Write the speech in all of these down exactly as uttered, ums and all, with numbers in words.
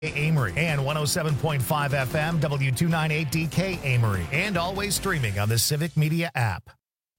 Amory and one oh seven point five F M, W two ninety-eight D K Amory, and always streaming on the Civic Media app.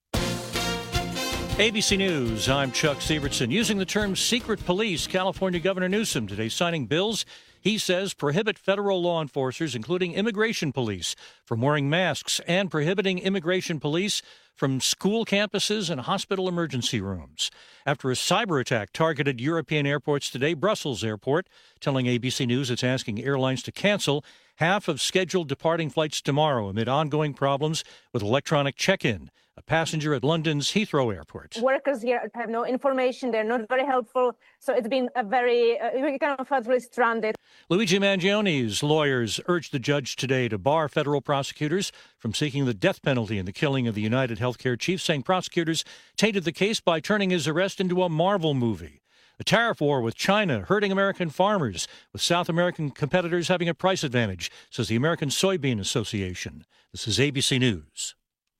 A B C News, I'm Chuck Sievertson. Using the term secret police, California Governor Newsom today signing bills he says prohibit federal law enforcers, including immigration police, from wearing masks and prohibiting immigration police from school campuses and hospital emergency rooms. After a cyber attack targeted European airports today, Brussels Airport telling A B C News it's asking airlines to cancel half of scheduled departing flights tomorrow amid ongoing problems with electronic check-in. A passenger at London's Heathrow Airport. Workers here have no information. They're not very helpful. So it's been a very, uh, we kind of felt really stranded. Luigi Mangione's lawyers urged the judge today to bar federal prosecutors from seeking the death penalty in the killing of the United Healthcare chief, saying prosecutors tainted the case by turning his arrest into a Marvel movie. A tariff war with China hurting American farmers, with South American competitors having a price advantage, says the American Soybean Association. This is A B C News.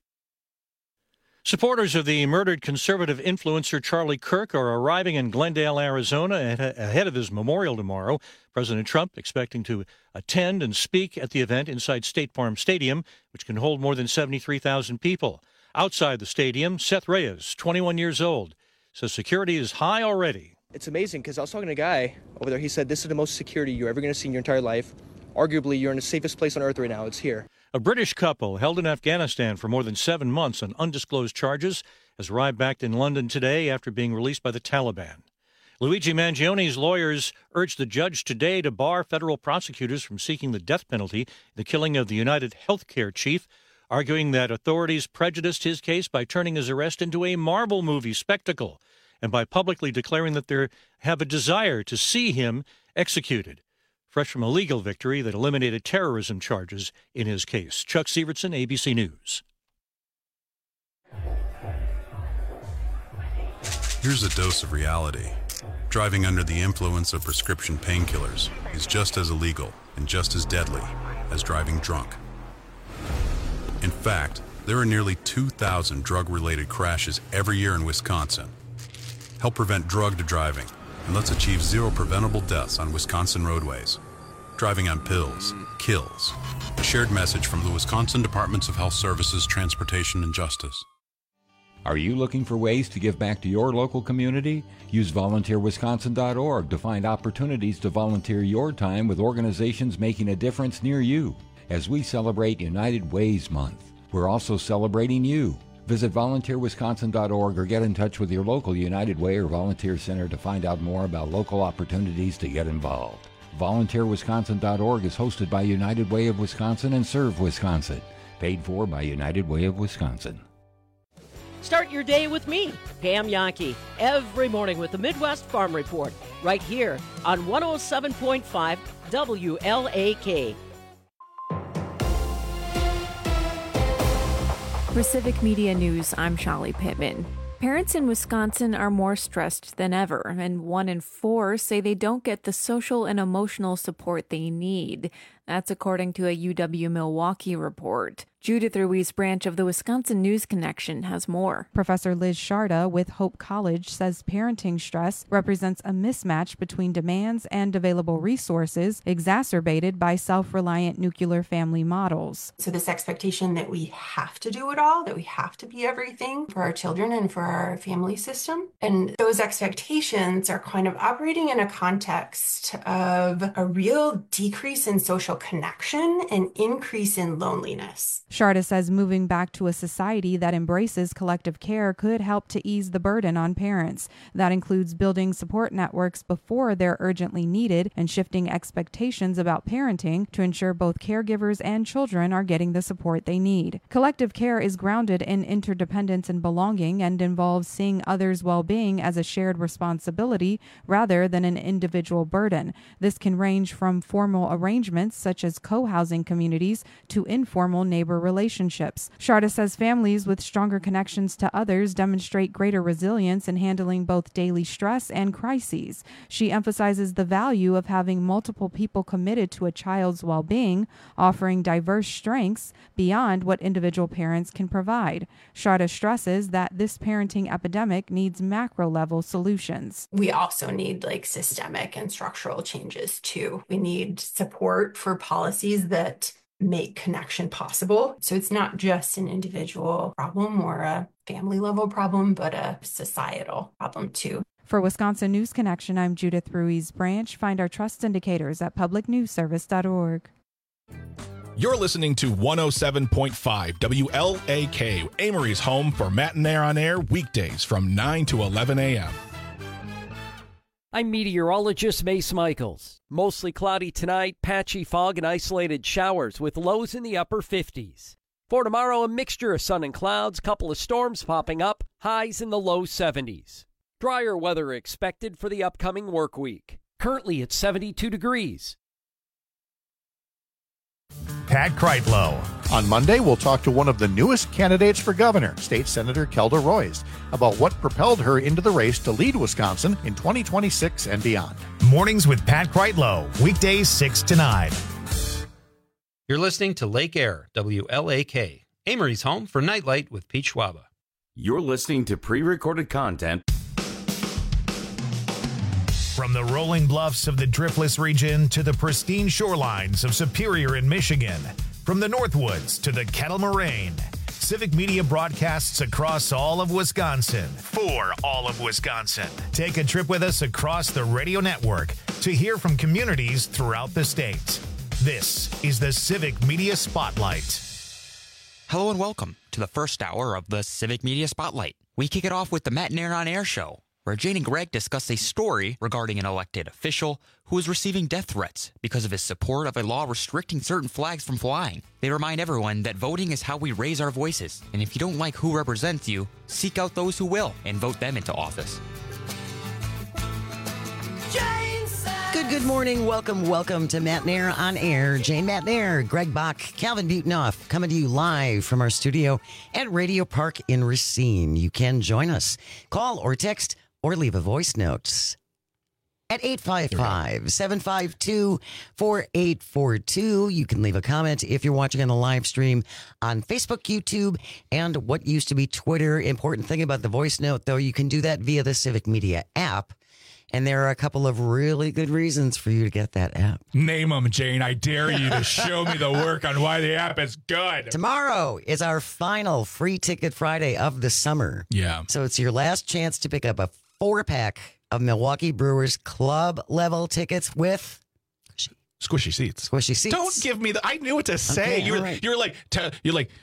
Supporters of the murdered conservative influencer Charlie Kirk are arriving in Glendale, Arizona, ahead of his memorial tomorrow. President Trump expecting to attend and speak at the event inside State Farm Stadium, which can hold more than seventy-three thousand people. Outside the stadium, Seth Reyes, twenty-one years old, says security is high already. It's amazing because I was talking to a guy over there. He said this is the most security you're ever going to see in your entire life. Arguably, you're in the safest place on earth right now. It's here. A British couple held in Afghanistan for more than seven months on undisclosed charges has arrived back in London today after being released by the Taliban. Luigi Mangione's lawyers urged the judge today to bar federal prosecutors from seeking the death penalty in the killing of the United Healthcare chief, arguing that authorities prejudiced his case by turning his arrest into a Marvel movie spectacle and by publicly declaring that they have a desire to see him executed. Fresh from a legal victory that eliminated terrorism charges in his case. Chuck Sievertson, A B C News. Here's a dose of reality. Driving under the influence of prescription painkillers is just as illegal and just as deadly as driving drunk. In fact, there are nearly two thousand drug-related crashes every year in Wisconsin. Help prevent drug driving, and let's achieve zero preventable deaths on Wisconsin roadways. Driving on pills kills. A shared message from the Wisconsin Departments of Health Services, Transportation, and Justice. Are you looking for ways to give back to your local community? Use volunteer wisconsin dot org to find opportunities to volunteer your time with organizations making a difference near you. As we celebrate United Ways Month, we're also celebrating you. Visit volunteer wisconsin dot org or get in touch with your local United Way or volunteer center to find out more about local opportunities to get involved. volunteer wisconsin dot org is hosted by United Way of Wisconsin and Serve Wisconsin. Paid for by United Way of Wisconsin. Start your day with me, Pam Yankee, every morning with the Midwest Farm Report, right here on one oh seven point five W L A K. For Civic Media News, I'm Shali Pittman. Parents in Wisconsin are more stressed than ever, and one in four say they don't get the social and emotional support they need. That's according to a U W-Milwaukee report. Judith Ruiz Branch of the Wisconsin News Connection has more. Professor Liz Sharda with Hope College says parenting stress represents a mismatch between demands and available resources, exacerbated by self-reliant nuclear family models. So this expectation that we have to do it all, that we have to be everything for our children and for our family system. And those expectations are kind of operating in a context of a real decrease in social connection and increase in loneliness. Sharda says moving back to a society that embraces collective care could help to ease the burden on parents. That includes building support networks before they're urgently needed and shifting expectations about parenting to ensure both caregivers and children are getting the support they need. Collective care is grounded in interdependence and belonging and involves seeing others' well-being as a shared responsibility rather than an individual burden. This can range from formal arrangements such as co-housing communities to informal neighbor relationships. Sharda says families with stronger connections to others demonstrate greater resilience in handling both daily stress and crises. She emphasizes the value of having multiple people committed to a child's well-being, offering diverse strengths beyond what individual parents can provide. Sharda stresses that this parenting epidemic needs macro-level solutions. We also need like systemic and structural changes too. We need support for policies that make connection possible. So it's not just an individual problem or a family level problem, but a societal problem too. For Wisconsin News Connection, I'm Judith Ruiz Branch. Find our trust indicators at public news service dot org. You're listening to one oh seven point five W L A K, Amory's home for Matinee on Air, weekdays from nine to eleven a.m. I'm meteorologist Mace Michaels. Mostly cloudy tonight, patchy fog and isolated showers with lows in the upper fifties. For tomorrow, a mixture of sun and clouds, couple of storms popping up, highs in the low seventies. Drier weather expected for the upcoming work week. Currently at seventy-two degrees. Pat Kreitlow. On Monday, we'll talk to one of the newest candidates for governor, State Senator Kelda Roys, about what propelled her into the race to lead Wisconsin in twenty twenty-six and beyond. Mornings with Pat Kreitlow, weekdays six to nine. You're listening to Lake Air, W L A K, Amory's home for Nightlight with Pete Schwaba. You're listening to pre-recorded content. From the rolling bluffs of the Driftless region to the pristine shorelines of Superior in Michigan, from the Northwoods to the Kettle Moraine, Civic Media broadcasts across all of Wisconsin for all of Wisconsin. Take a trip with us across the radio network to hear from communities throughout the state. This is the Civic Media Spotlight. Hello and welcome to the first hour of the Civic Media Spotlight. We kick it off with the Matinee on Air show, where Jane and Greg discuss a story regarding an elected official who is receiving death threats because of his support of a law restricting certain flags from flying. They remind everyone that voting is how we raise our voices, and if you don't like who represents you, seek out those who will and vote them into office. Good, good morning. Welcome, welcome to Matinee on Air. Jane Matinee, Greg Bach, Calvin Butenoff, coming to you live from our studio at Radio Park in Racine. You can join us. Call or text or leave a voice note at eight five five, seven five two, four eight four two. You can leave a comment if you're watching on the live stream on Facebook, YouTube, and what used to be Twitter. Important thing about the voice note, though, you can do that via the Civic Media app. And there are a couple of really good reasons for you to get that app. Name them, Jane. I dare you to show me the work on why the app is good. Tomorrow is our final Free Ticket Friday of the summer. Yeah. So it's your last chance to pick up a four-pack of Milwaukee Brewers club-level tickets with squishy seats. Squishy seats. Don't give me the. I knew what to say. Okay, you're, right. you're like, t- you're like.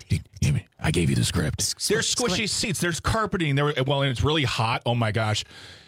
I gave you the script. There's squishy seats. There's carpeting. There. Well, and it's really hot. Oh my gosh.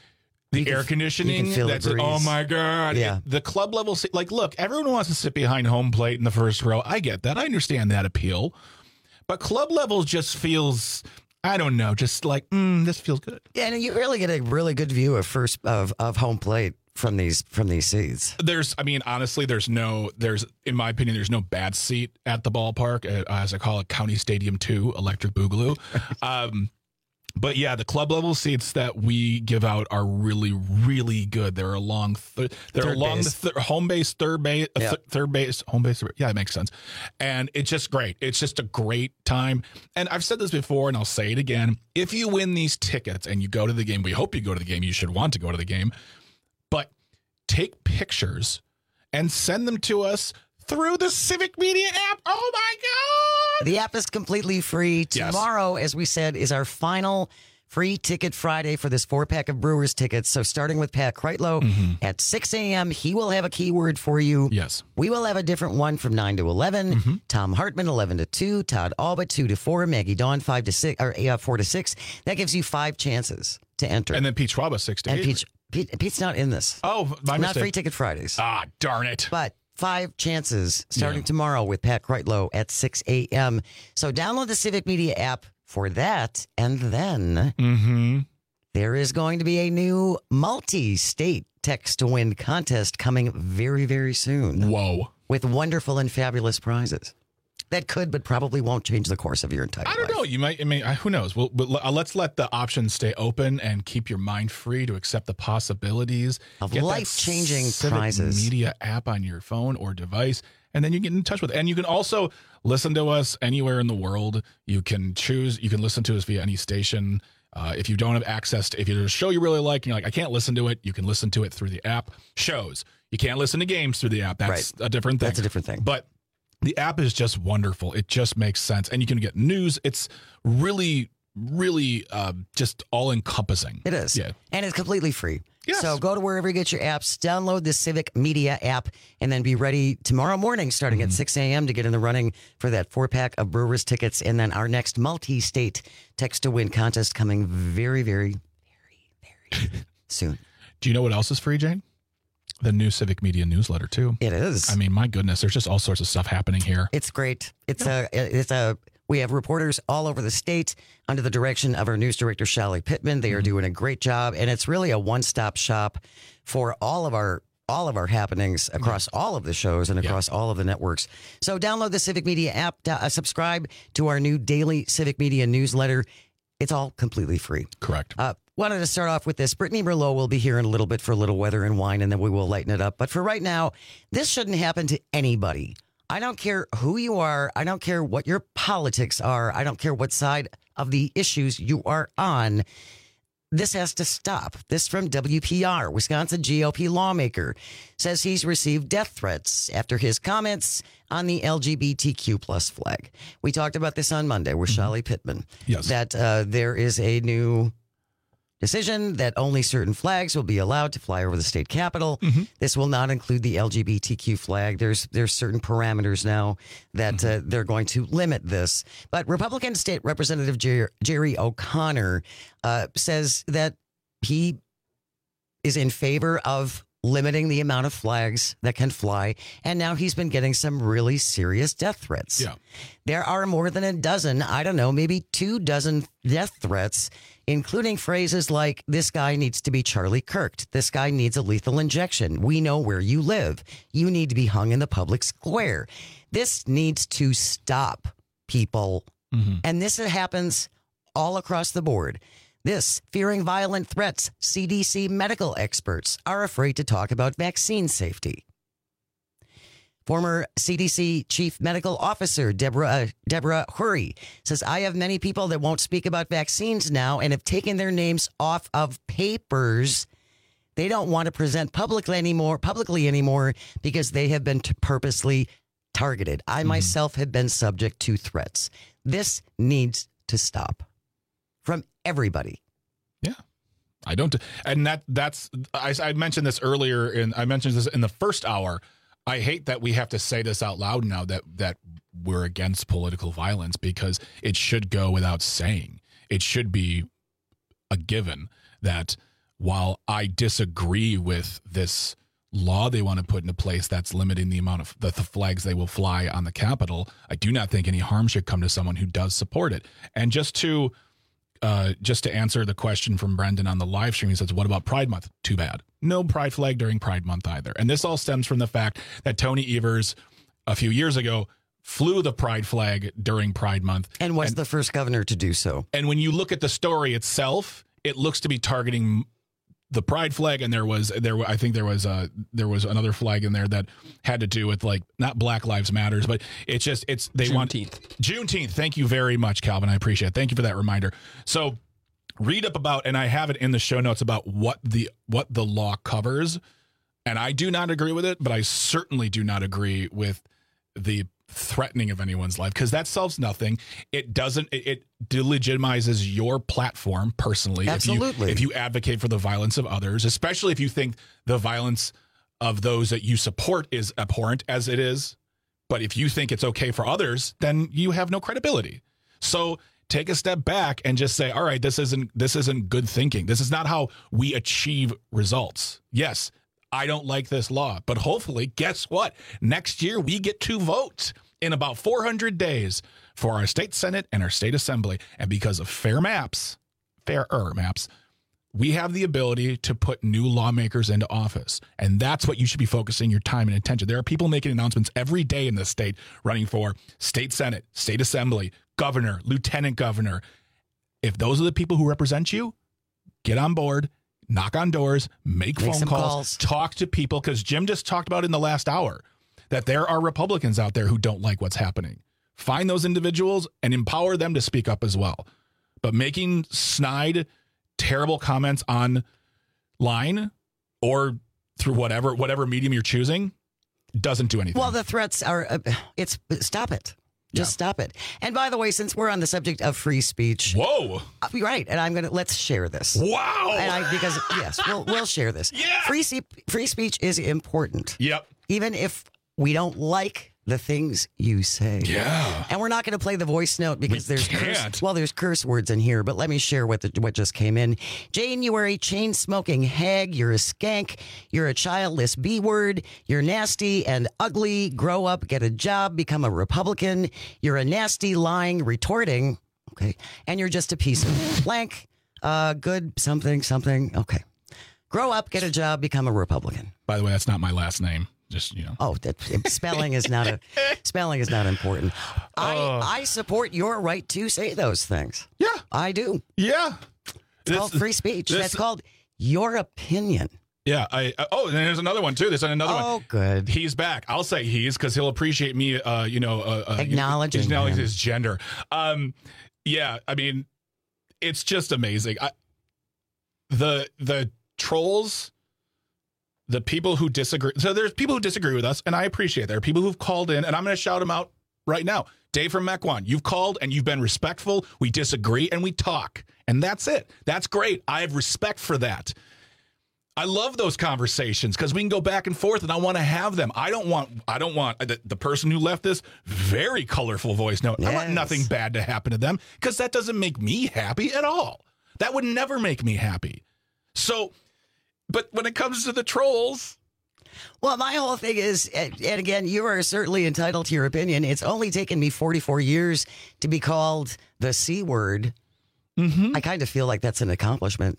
The air conditioning, that's it. Oh my God. Yeah. It, the club level, like, look, everyone wants to sit behind home plate in the first row. I get that. I understand that appeal. But club level just feels, I don't know, just like, mm, this feels good. Yeah, and you really get a really good view of first of, of home plate from these from these seats. There's, I mean, honestly, there's no, there's, in my opinion, there's no bad seat at the ballpark, uh, as I call it, County Stadium two, Electric Boogaloo. um But yeah, the club level seats that we give out are really, really good. They're along, th- they're Third along base. the th- home base, third base, uh, Yeah. th- third base, home base. Yeah, it makes sense. And it's just great. It's just a great time. And I've said this before, and I'll say it again. If you win these tickets and you go to the game, we hope you go to the game. You should want to go to the game. But take pictures and send them to us through the Civic Media app. Oh my God! The app is completely free. Yes. Tomorrow, as we said, is our final Free Ticket Friday for this four-pack of Brewers tickets. So starting with Pat Kreitlow Mm-hmm. at six a.m., he will have a keyword for you. Yes. We will have a different one from nine to eleven. Mm-hmm. Tom Hartman, eleven to two. Todd Albert, two to four. Maggie Dawn, five to six, or uh, four to six. That gives you five chances to enter. And then Pete Schwaba, six to And eight. Pete, Pete, Pete's not in this. Oh, my Not mistake. Free Ticket Fridays. Ah, darn it. But five chances starting Yeah. tomorrow with Pat Kreitlow at six a.m. So download the Civic Media app for that. And then Mm-hmm. there is going to be a new multi-state text to win contest coming very, very soon. Whoa. with wonderful and fabulous prizes. That could, but probably won't change the course of your entire life. I don't know. You might, I mean, who knows? Well, but let's let the options stay open and keep your mind free to accept the possibilities of Get life-changing Civic prizes. Media app on your phone or device, and then you get in touch with it. And you can also listen to us anywhere in the world. You can choose. You can listen to us via any station. Uh, if you don't have access to, if there's a show you really like, and you're like, I can't listen to it, you can listen to it through the app. Shows. You can't listen to games through the app. That's Right. a different thing. That's a different thing. But the app is just wonderful. It just makes sense. And you can get news. It's really, really uh, just all encompassing. It is. Yeah. And it's completely free. Yes. So go to wherever you get your apps, download the Civic Media app, and then be ready tomorrow morning starting Mm-hmm. at six a.m. to get in the running for that four-pack of Brewers tickets. And then our next multi-state text-to-win contest coming very, very, very, very soon. Do you know what else is free, Jane? The new Civic Media newsletter, too. It is. I mean, my goodness, there's just all sorts of stuff happening here. It's great. It's a, it's a, we have reporters all over the state under the direction of our news director, Shelly Pittman. They are Mm-hmm. doing a great job, and it's really a one-stop shop for all of our all of our happenings across all of the shows and across all of the networks. So download the Civic Media app, uh, subscribe to our new daily Civic Media newsletter. It's all completely free. Correct. Uh, wanted to start off with this. Brittany Merlot will be here in a little bit for a little weather and wine, and then we will lighten it up. But for right now, this shouldn't happen to anybody. I don't care who you are. I don't care what your politics are. I don't care what side of the issues you are on. This has to stop. This from W P R. Wisconsin G O P lawmaker says he's received death threats after his comments on the L G B T Q plus flag. We talked about this on Monday with Shelly Pittman. Yes. That uh, there is a new decision that only certain flags will be allowed to fly over the state capitol. Mm-hmm. This will not include the L G B T Q flag. There's there's certain parameters now that Mm-hmm. uh, they're going to limit this. But Republican State Representative Jer- Jerry O'Connor uh, says that he is in favor of limiting the amount of flags that can fly. And now he's been getting some really serious death threats. Yeah. There are more than a dozen, I don't know, maybe two dozen death threats, including phrases like, this guy needs to be Charlie Kirked. This guy needs a lethal injection. We know where you live. You need to be hung in the public square. This needs to stop, people. Mm-hmm. And this happens all across the board. This, fearing violent threats, C D C medical experts are afraid to talk about vaccine safety. Former C D C Chief Medical Officer Deborah uh, Deborah Hurry says, I have many people that won't speak about vaccines now and have taken their names off of papers. They don't want to present publicly anymore, publicly anymore because they have been t- purposely targeted. I Mm-hmm. myself have been subject to threats. This needs to stop from everybody. Yeah. I don't, and that that's, I, I mentioned this earlier, and I mentioned this in the first hour. I hate that we have to say this out loud now that, that we're against political violence, because it should go without saying. It should be a given that while I disagree with this law they want to put into place that's limiting the amount of the, the flags they will fly on the Capitol, I do not think any harm should come to someone who does support it. And just to, Uh, just to answer the question from Brendan on the live stream, he says, what about Pride Month? Too bad. No pride flag during Pride Month either. And this all stems from the fact that Tony Evers, a few years ago, flew the pride flag during Pride Month. And was and, the first governor to do so. And when you look at the story itself, it looks to be targeting the pride flag, and there was there I think there was uh there was another flag in there that had to do with, like, not Black Lives Matters, but it's just it's they Juneteenth. want Juneteenth. Thank you very much, Calvin. I appreciate it. Thank you for that reminder. So read up about, and I have it in the show notes about what the what the law covers, and I do not agree with it, but I certainly do not agree with the threatening of anyone's life, because that solves nothing. It doesn't. It, it delegitimizes your platform personally. Absolutely. If you, if you advocate for the violence of others, especially if you think the violence of those that you support is abhorrent, as it is. But if you think it's okay for others, then you have no credibility. So take a step back and just say, all right, this isn't this isn't good thinking. This is not how we achieve results. Yes, I don't like this law, but hopefully, guess what? Next year, we get to vote in about four hundred days for our state Senate and our state assembly. And because of fair maps, fairer maps, we have the ability to put new lawmakers into office. And that's what you should be focusing your time and attention. There are people making announcements every day in this state running for state senate, state assembly, governor, lieutenant governor. If those are the people who represent you, get on board, knock on doors, make, make phone calls, calls, talk to people. Because Jim just talked about in the last hour that there are Republicans out there who don't like what's happening. Find those individuals and empower them to speak up as well. But making snide, terrible comments online or through whatever whatever medium you're choosing doesn't do anything. Well, the threats are, uh, it's, stop it. Just yeah. stop it. And by the way, since we're on the subject of free speech. Whoa. Uh, right. And I'm going to, let's share this. Wow. And I, because, yes, we'll, we'll share this. Yeah. Free, free speech is important. Yep. Even if we don't like the things you say. Yeah. And we're not going to play the voice note because we there's can't. curse, well, there's curse words in here, but let me share what the, what just came in. Jane, you are a chain smoking hag. You're a skank. You're a childless B word. You're nasty and ugly. Grow up, get a job, become a Republican. You're a nasty, lying, retorting. Okay. And you're just a piece of blank. Uh, good something, something. Okay. Grow up, get a job, become a Republican. By the way, that's not my last name. Just, you know. Oh, that, spelling is not a spelling is not important. I uh, I support your right to say those things. Yeah, I do. Yeah, it's this, called free speech. This, That's called your opinion. Yeah. I uh, oh, and there's another one too. There's another oh, one. Oh, good. He's back. I'll say he's because he'll appreciate me. Uh, you know, uh, uh, acknowledging acknowledging him. his gender. Um, yeah. I mean, it's just amazing. I, the the trolls. The people who disagree. So there's people who disagree with us, and I appreciate it. There are people who've called in, and I'm going to shout them out right now. Dave from Mequon, you've called, and you've been respectful. We disagree, and we talk. And that's it. That's great. I have respect for that. I love those conversations because we can go back and forth, and I want to have them. I don't want I don't want the, the person who left this very colorful voice note. Yes. I want nothing bad to happen to them because that doesn't make me happy at all. That would never make me happy. So... But when it comes to the trolls. Well, my whole thing is, and again, you are certainly entitled to your opinion. It's only taken me forty-four years to be called the C word. Mm-hmm. I kind of feel like that's an accomplishment.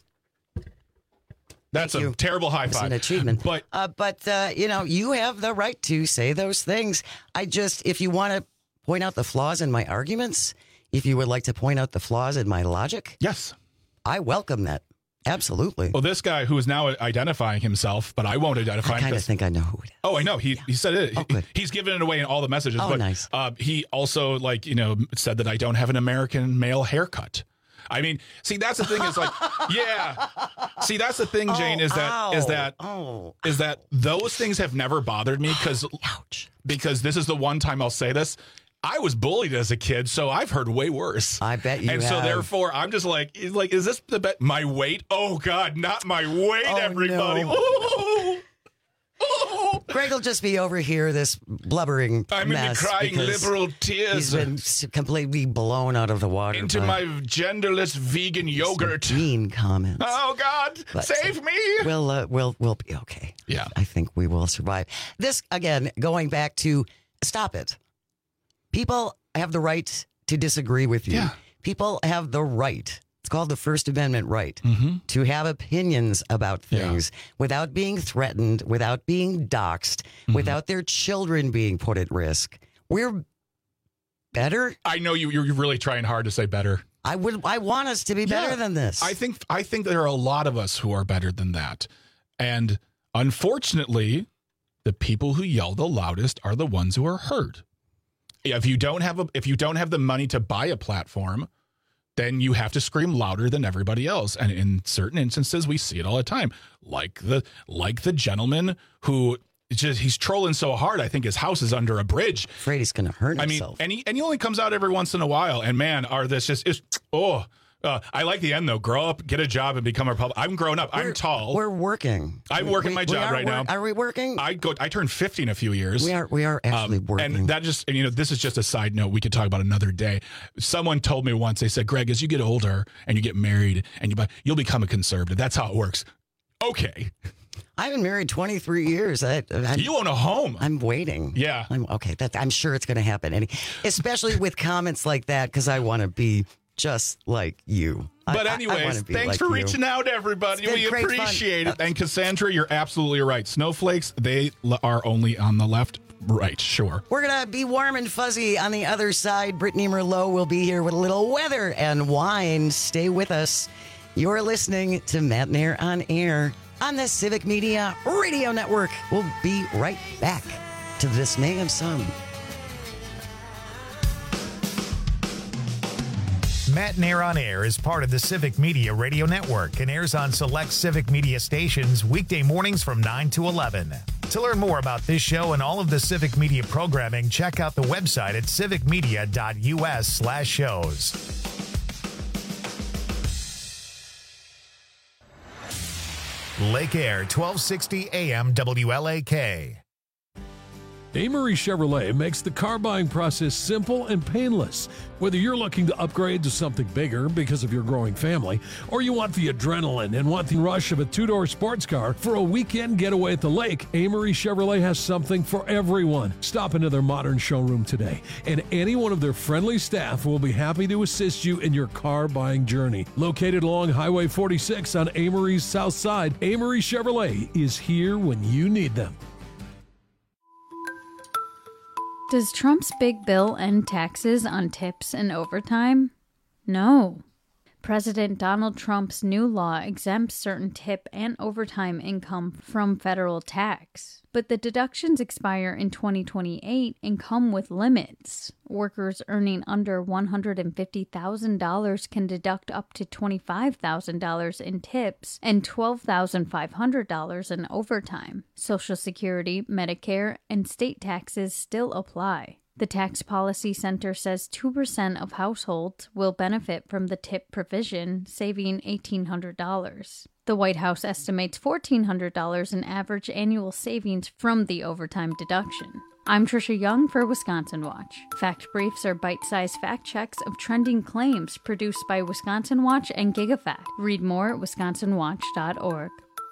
That's Thank a you. terrible high It's five. an achievement. But, uh, but uh, you know, you have the right to say those things. I just, if you want to point out the flaws in my arguments, if you would like to point out the flaws in my logic. Yes. I welcome that. Absolutely. Well, this guy who is now identifying himself, but I won't identify I him. I kind of think I know who it is. Oh, I know. He he said it. Oh, he, he's given it away in all the messages. Oh, but, nice. Uh, he also, like, you know, said that I don't have an American male haircut. I mean, see, that's the thing is like, yeah. See, that's the thing, Jane, oh, is that ow. is that oh. is that those things have never bothered me because because this is the one time I'll say this. I was bullied as a kid, so I've heard way worse. I bet you And have. so therefore, I'm just like, is like, is this the bet? My weight? Oh God, not my weight, oh, everybody. No. Oh, oh. Greg will just be over here, this blubbering I'm mess. in the crying liberal tears. He's been completely blown out of the water. Into by my genderless vegan yogurt. Some mean comments. Oh God, But, save me. We'll, uh, we'll, we'll be okay. Yeah. I think we will survive. This, again, going back to stop it. People have the right to disagree with you. Yeah. People have the right. It's called the First Amendment right mm-hmm. to have opinions about things yeah. without being threatened, without being doxxed, mm-hmm. without their children being put at risk. We're better. I know you. You're really trying hard to say better. I would. I want us to be better yeah. than this. I think. I think there are a lot of us who are better than that, and unfortunately, the people who yell the loudest are the ones who are heard. If you don't have a, if you don't have the money to buy a platform, then you have to scream louder than everybody else. And in certain instances, we see it all the time. Like the like the gentleman who just he's trolling so hard, I think his house is under a bridge. Afraid he's going to hurt I himself. mean, and he and he only comes out every once in a while. And man, are this just is oh. Uh, I like the end though. Grow up, get a job, and become a Republican. I'm grown up. We're, I'm tall. We're working. I'm we, working we, my job right work, now. Are we working? I go. I turn fifty in a few years. We are. We are actually um, working. And that just, and, you know, this is just a side note. We could talk about another day. Someone told me once. They said, Greg, as you get older and you get married and you you'll become a conservative. That's how it works. Okay. I've been married twenty-three years. I, I, you own a home. I'm waiting. Yeah. I'm okay. That I'm sure it's going to happen. Any, especially with comments like that, because I want to be just like you. But I- I anyways, wanna be thanks like for you. reaching out, everybody. It's been We great appreciate fun. it. And Cassandra, you're absolutely right. Snowflakes, they l- are only on the left. Right, sure. We're going to be warm and fuzzy on the other side. Brittany Merlot will be here with a little weather and wine. Stay with us. You're listening to Matt and Air on Air on the Civic Media Radio Network. We'll be right back to the dismay of some. Matt and Air on Air is part of the Civic Media Radio Network and airs on select Civic Media stations weekday mornings from nine to eleven. To learn more about this show and all of the Civic Media programming, check out the website at civicmedia.us slash shows. Lake Air, twelve sixty A M W L A K. Amory Chevrolet makes the car buying process simple and painless. Whether you're looking to upgrade to something bigger because of your growing family, or you want the adrenaline and want the rush of a two-door sports car for a weekend getaway at the lake, Amory Chevrolet has something for everyone. Stop into their modern showroom today, and any one of their friendly staff will be happy to assist you in your car buying journey. Located along Highway forty-six on Amory's south side, Amory Chevrolet is here when you need them. Does Trump's big bill end taxes on tips and overtime? No. President Donald Trump's new law exempts certain tip and overtime income from federal tax. But the deductions expire in twenty twenty-eight and come with limits. Workers earning under one hundred fifty thousand dollars can deduct up to twenty-five thousand dollars in tips and twelve thousand five hundred dollars in overtime. Social Security, Medicare, and state taxes still apply. The Tax Policy Center says two percent of households will benefit from the tip provision, saving eighteen hundred dollars. The White House estimates fourteen hundred dollars in average annual savings from the overtime deduction. I'm Trisha Young for Wisconsin Watch. Fact Briefs are bite-sized fact checks of trending claims produced by Wisconsin Watch and GigaFact. Read more at wisconsin watch dot org.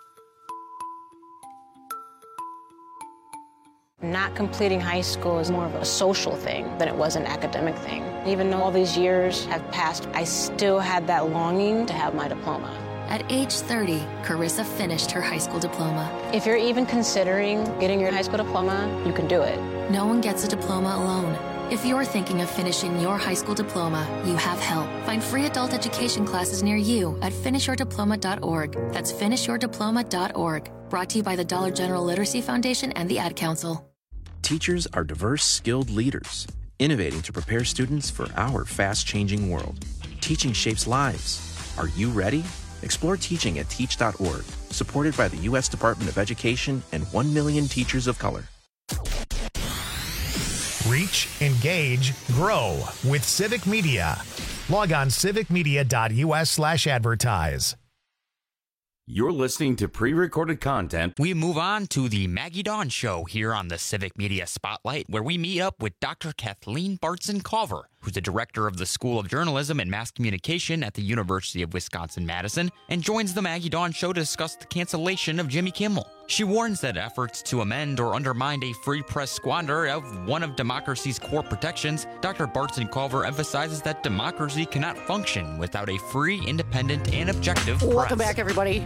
Not completing high school is more of a social thing than it was an academic thing. Even though all these years have passed, I still had that longing to have my diploma. At age thirty, Carissa finished her high school diploma. If you're even considering getting your high school diploma, you can do it. No one gets a diploma alone. If you're thinking of finishing your high school diploma, you have help. Find free adult education classes near you at finish your diploma dot org. That's finish your diploma dot org. Brought to you by the Dollar General Literacy Foundation and the Ad Council. Teachers are diverse, skilled leaders, innovating to prepare students for our fast-changing world. Teaching shapes lives. Are you ready? Explore teaching at teach dot org, supported by the U S Department of Education and one million teachers of color. Reach, engage, grow with Civic Media. Log on civicmedia.us slash advertise. You're listening to pre-recorded content. We move on to the Maggie Dawn Show here on the Civic Media Spotlight, where we meet up with Doctor Kathleen Bartzen-Culver, who's the director of the School of Journalism and Mass Communication at the University of Wisconsin-Madison, and joins the Maggie Dawn Show to discuss the cancellation of Jimmy Kimmel. She warns that efforts to amend or undermine a free press squander of one of democracy's core protections. Doctor Bartzen-Culver emphasizes that democracy cannot function without a free, independent, and objective press. Welcome back, everybody.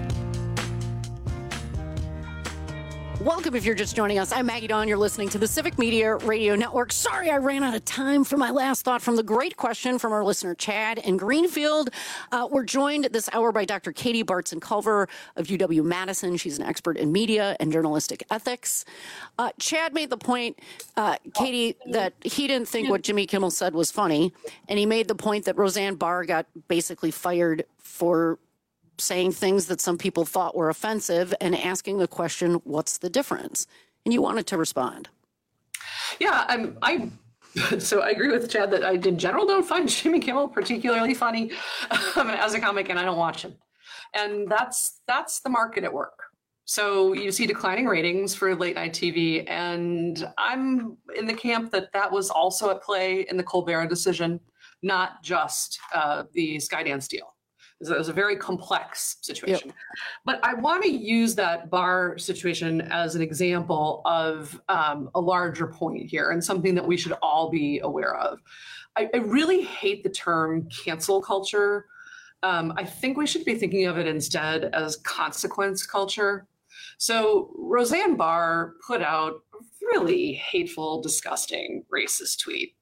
Welcome if you're just joining us. I'm Maggie Dawn. You're listening to the Civic Media Radio Network. Sorry I ran out of time for my last thought from the great question from our listener, Chad in Greenfield. Uh, we're joined this hour by Doctor Katie Bartzen-Culver of U W-Madison. She's an expert in media and journalistic ethics. Uh, Chad made the point, uh, Katie, that he didn't think what Jimmy Kimmel said was funny. And he made the point that Roseanne Barr got basically fired for saying things that some people thought were offensive and asking the question, what's the difference? And you wanted to respond. Yeah, I'm, I, so I agree with Chad that I in general don't find Jimmy Kimmel particularly funny um, as a comic, and I don't watch him. And that's, that's the market at work. So you see declining ratings for late night T V, and I'm in the camp that that was also at play in the Colbert decision, not just uh, the Skydance deal. It was a very complex situation. Yep. But I want to use that Barr situation as an example of um, a larger point here and something that we should all be aware of. I, I really hate the term cancel culture Um, I think we should be thinking of it instead as consequence culture. So Roseanne Barr put out a really hateful, disgusting, racist tweet.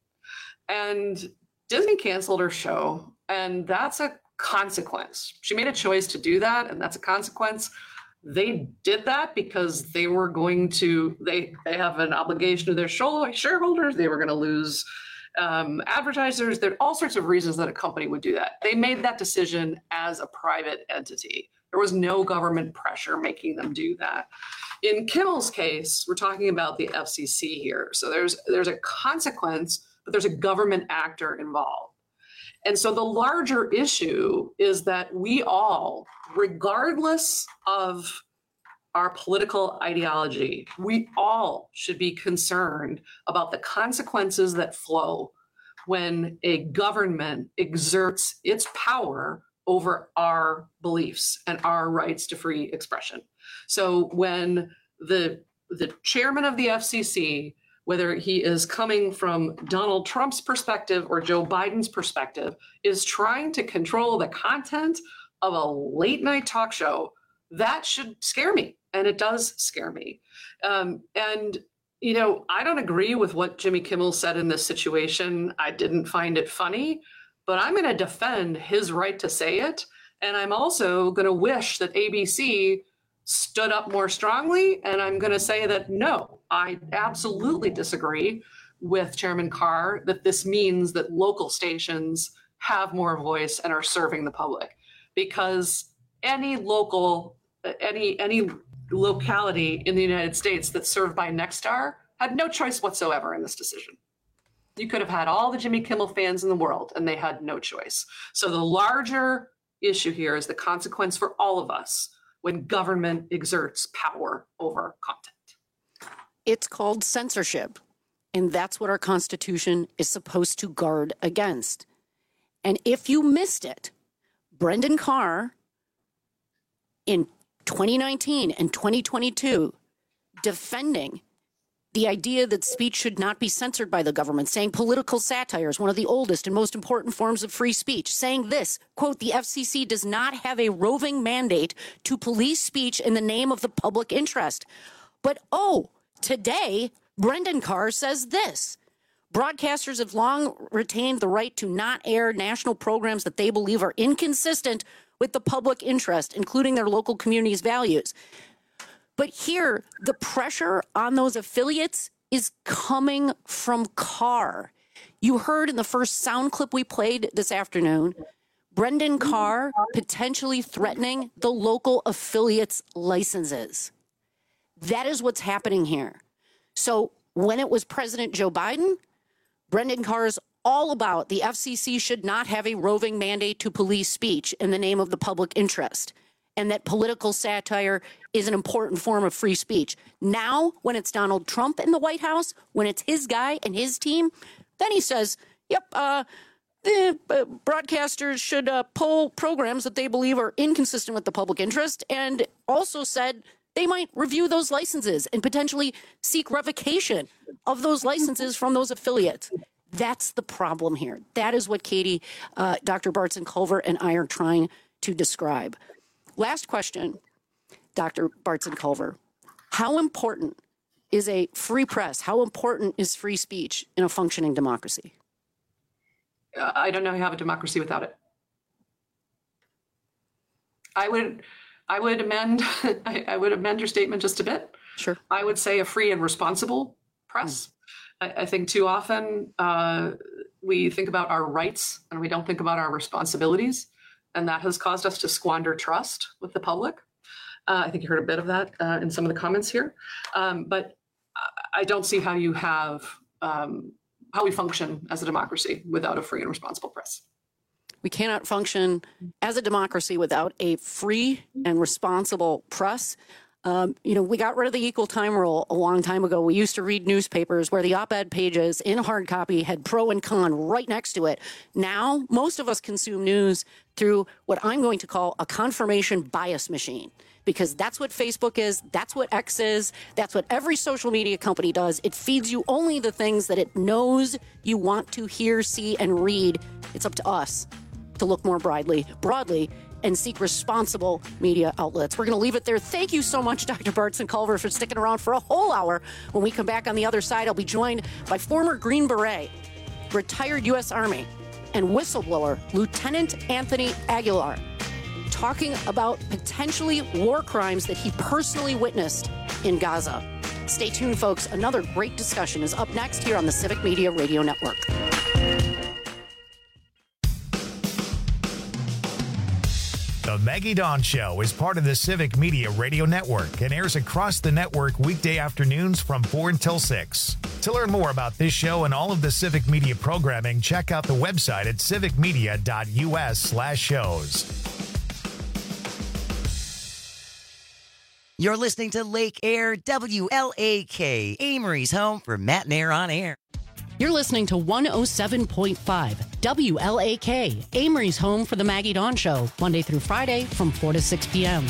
And Disney canceled her show. And that's a consequence. She made a choice to do that, and that's a consequence. They did that because they were going to, they, they have an obligation to their shareholders. They were going to lose um, advertisers. There are all sorts of reasons that a company would do that. They made that decision as a private entity. There was no government pressure making them do that. In Kimmel's case, we're talking about the F C C here. So there's there's a consequence, but there's a government actor involved. And so the larger issue is that we all, regardless of our political ideology, we all should be concerned about the consequences that flow when a government exerts its power over our beliefs and our rights to free expression. So when the the chairman of the F C C, whether he is coming from Donald Trump's perspective or Joe Biden's perspective, is trying to control the content of a late night talk show, that should scare me. And it does scare me. Um, and, you know, I don't agree with what Jimmy Kimmel said in this situation. I didn't find it funny, but I'm going to defend his right to say it. And I'm also going to wish that A B C stood up more strongly. And I'm going to say that, no, I absolutely disagree with Chairman Carr that this means that local stations have more voice and are serving the public, because any local, any, any locality in the United States that's served by Nexstar had no choice whatsoever in this decision. You could have had all the Jimmy Kimmel fans in the world, and they had no choice. So the larger issue here is the consequence for all of us when government exerts power over content. It's called censorship, and that's what our Constitution is supposed to guard against. And if you missed it, Brendan Carr in twenty nineteen and twenty twenty-two defending the idea that speech should not be censored by the government, saying political satire is one of the oldest and most important forms of free speech, saying this, quote, the F C C does not have a roving mandate to police speech in the name of the public interest. But, oh, today, Brendan Carr says this. Broadcasters have long retained the right to not air national programs that they believe are inconsistent with the public interest, including their local community's values. But here, the pressure on those affiliates is coming from Carr. You heard in the first sound clip we played this afternoon, Brendan Carr potentially threatening the local affiliates' licenses. That is what's happening here. So when it was President Joe Biden, Brendan Carr is all about the F C C should not have a roving mandate to police speech in the name of the public interest, and that political satire is an important form of free speech. Now, when it's Donald Trump in the White House, when it's his guy and his team, then he says, yep, uh, the uh, broadcasters should uh, pull programs that they believe are inconsistent with the public interest, and also said they might review those licenses and potentially seek revocation of those licenses from those affiliates. That's the problem here. That is what Katie, uh, Doctor Bartson-Culver, and I are trying to describe. Last question, Doctor Bartson-Culver. How important is a free press? How important is free speech in a functioning democracy? Uh, I don't know how you have a democracy without it. I would, I would amend, I, I would amend your statement just a bit. Sure. I would say a free and responsible press. Mm. I, I think too often uh, we think about our rights and we don't think about our responsibilities. And that has caused us to squander trust with the public. Uh, I think you heard a bit of that uh, in some of the comments here. Um, but I don't see how you have, um, how we function as a democracy without a free and responsible press. We cannot function as a democracy without a free and responsible press. Um, you know, we got rid of the equal time rule a long time ago. We used to read newspapers where the op-ed pages in hard copy had pro and con right next to it. Now, most of us consume news through what I'm going to call a confirmation bias machine, because that's what Facebook is, that's what X is, that's what every social media company does. It feeds you only the things that it knows you want to hear, see, and read. It's up to us to to look more broadly, broadly and seek responsible media outlets. We're going to leave it there. Thank you so much, Doctor Bartson Culver, for sticking around for a whole hour. When we come back on the other side, I'll be joined by former Green Beret, retired U S Army, and whistleblower Lieutenant Anthony Aguilar, talking about potentially war crimes that he personally witnessed in Gaza. Stay tuned, folks. Another great discussion is up next here on the Civic Media Radio Network. The Maggie Dawn Show is part of the Civic Media Radio Network and airs across the network weekday afternoons from four until six. To learn more about this show and all of the Civic Media programming, check out the website at civicmedia.us slash shows. You're listening to Lake Air, W L A K, Amory's home for Matt and Air on Air. You're listening to one oh seven point five W L A K, Amory's home for the Maggie Dawn Show, Monday through Friday from four to six p.m.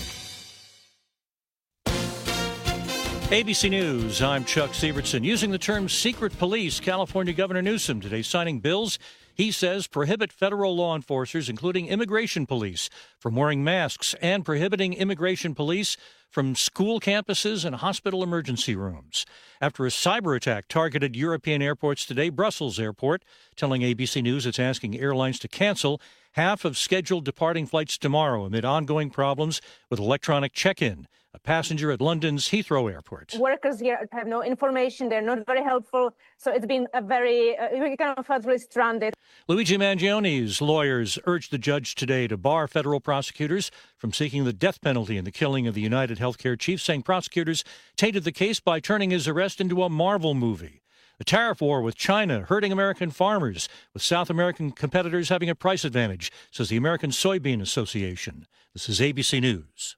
A B C News, I'm Chuck Sievertson. Using the term secret police, California Governor Newsom today signing bills he says prohibit federal law enforcers, including immigration police, from wearing masks and prohibiting immigration police from school campuses and hospital emergency rooms. After a cyber attack targeted European airports today, Brussels Airport telling A B C News it's asking airlines to cancel half of scheduled departing flights tomorrow amid ongoing problems with electronic check-in. A passenger at London's Heathrow Airport. Workers here have no information. They're not very helpful. So it's been a very, uh, we kind of felt really stranded. Luigi Mangione's lawyers urged the judge today to bar federal prosecutors from seeking the death penalty in the killing of the United Healthcare chief, saying prosecutors tainted the case by turning his arrest into a Marvel movie. The tariff war with China hurting American farmers, with South American competitors having a price advantage, says the American Soybean Association. This is A B C News.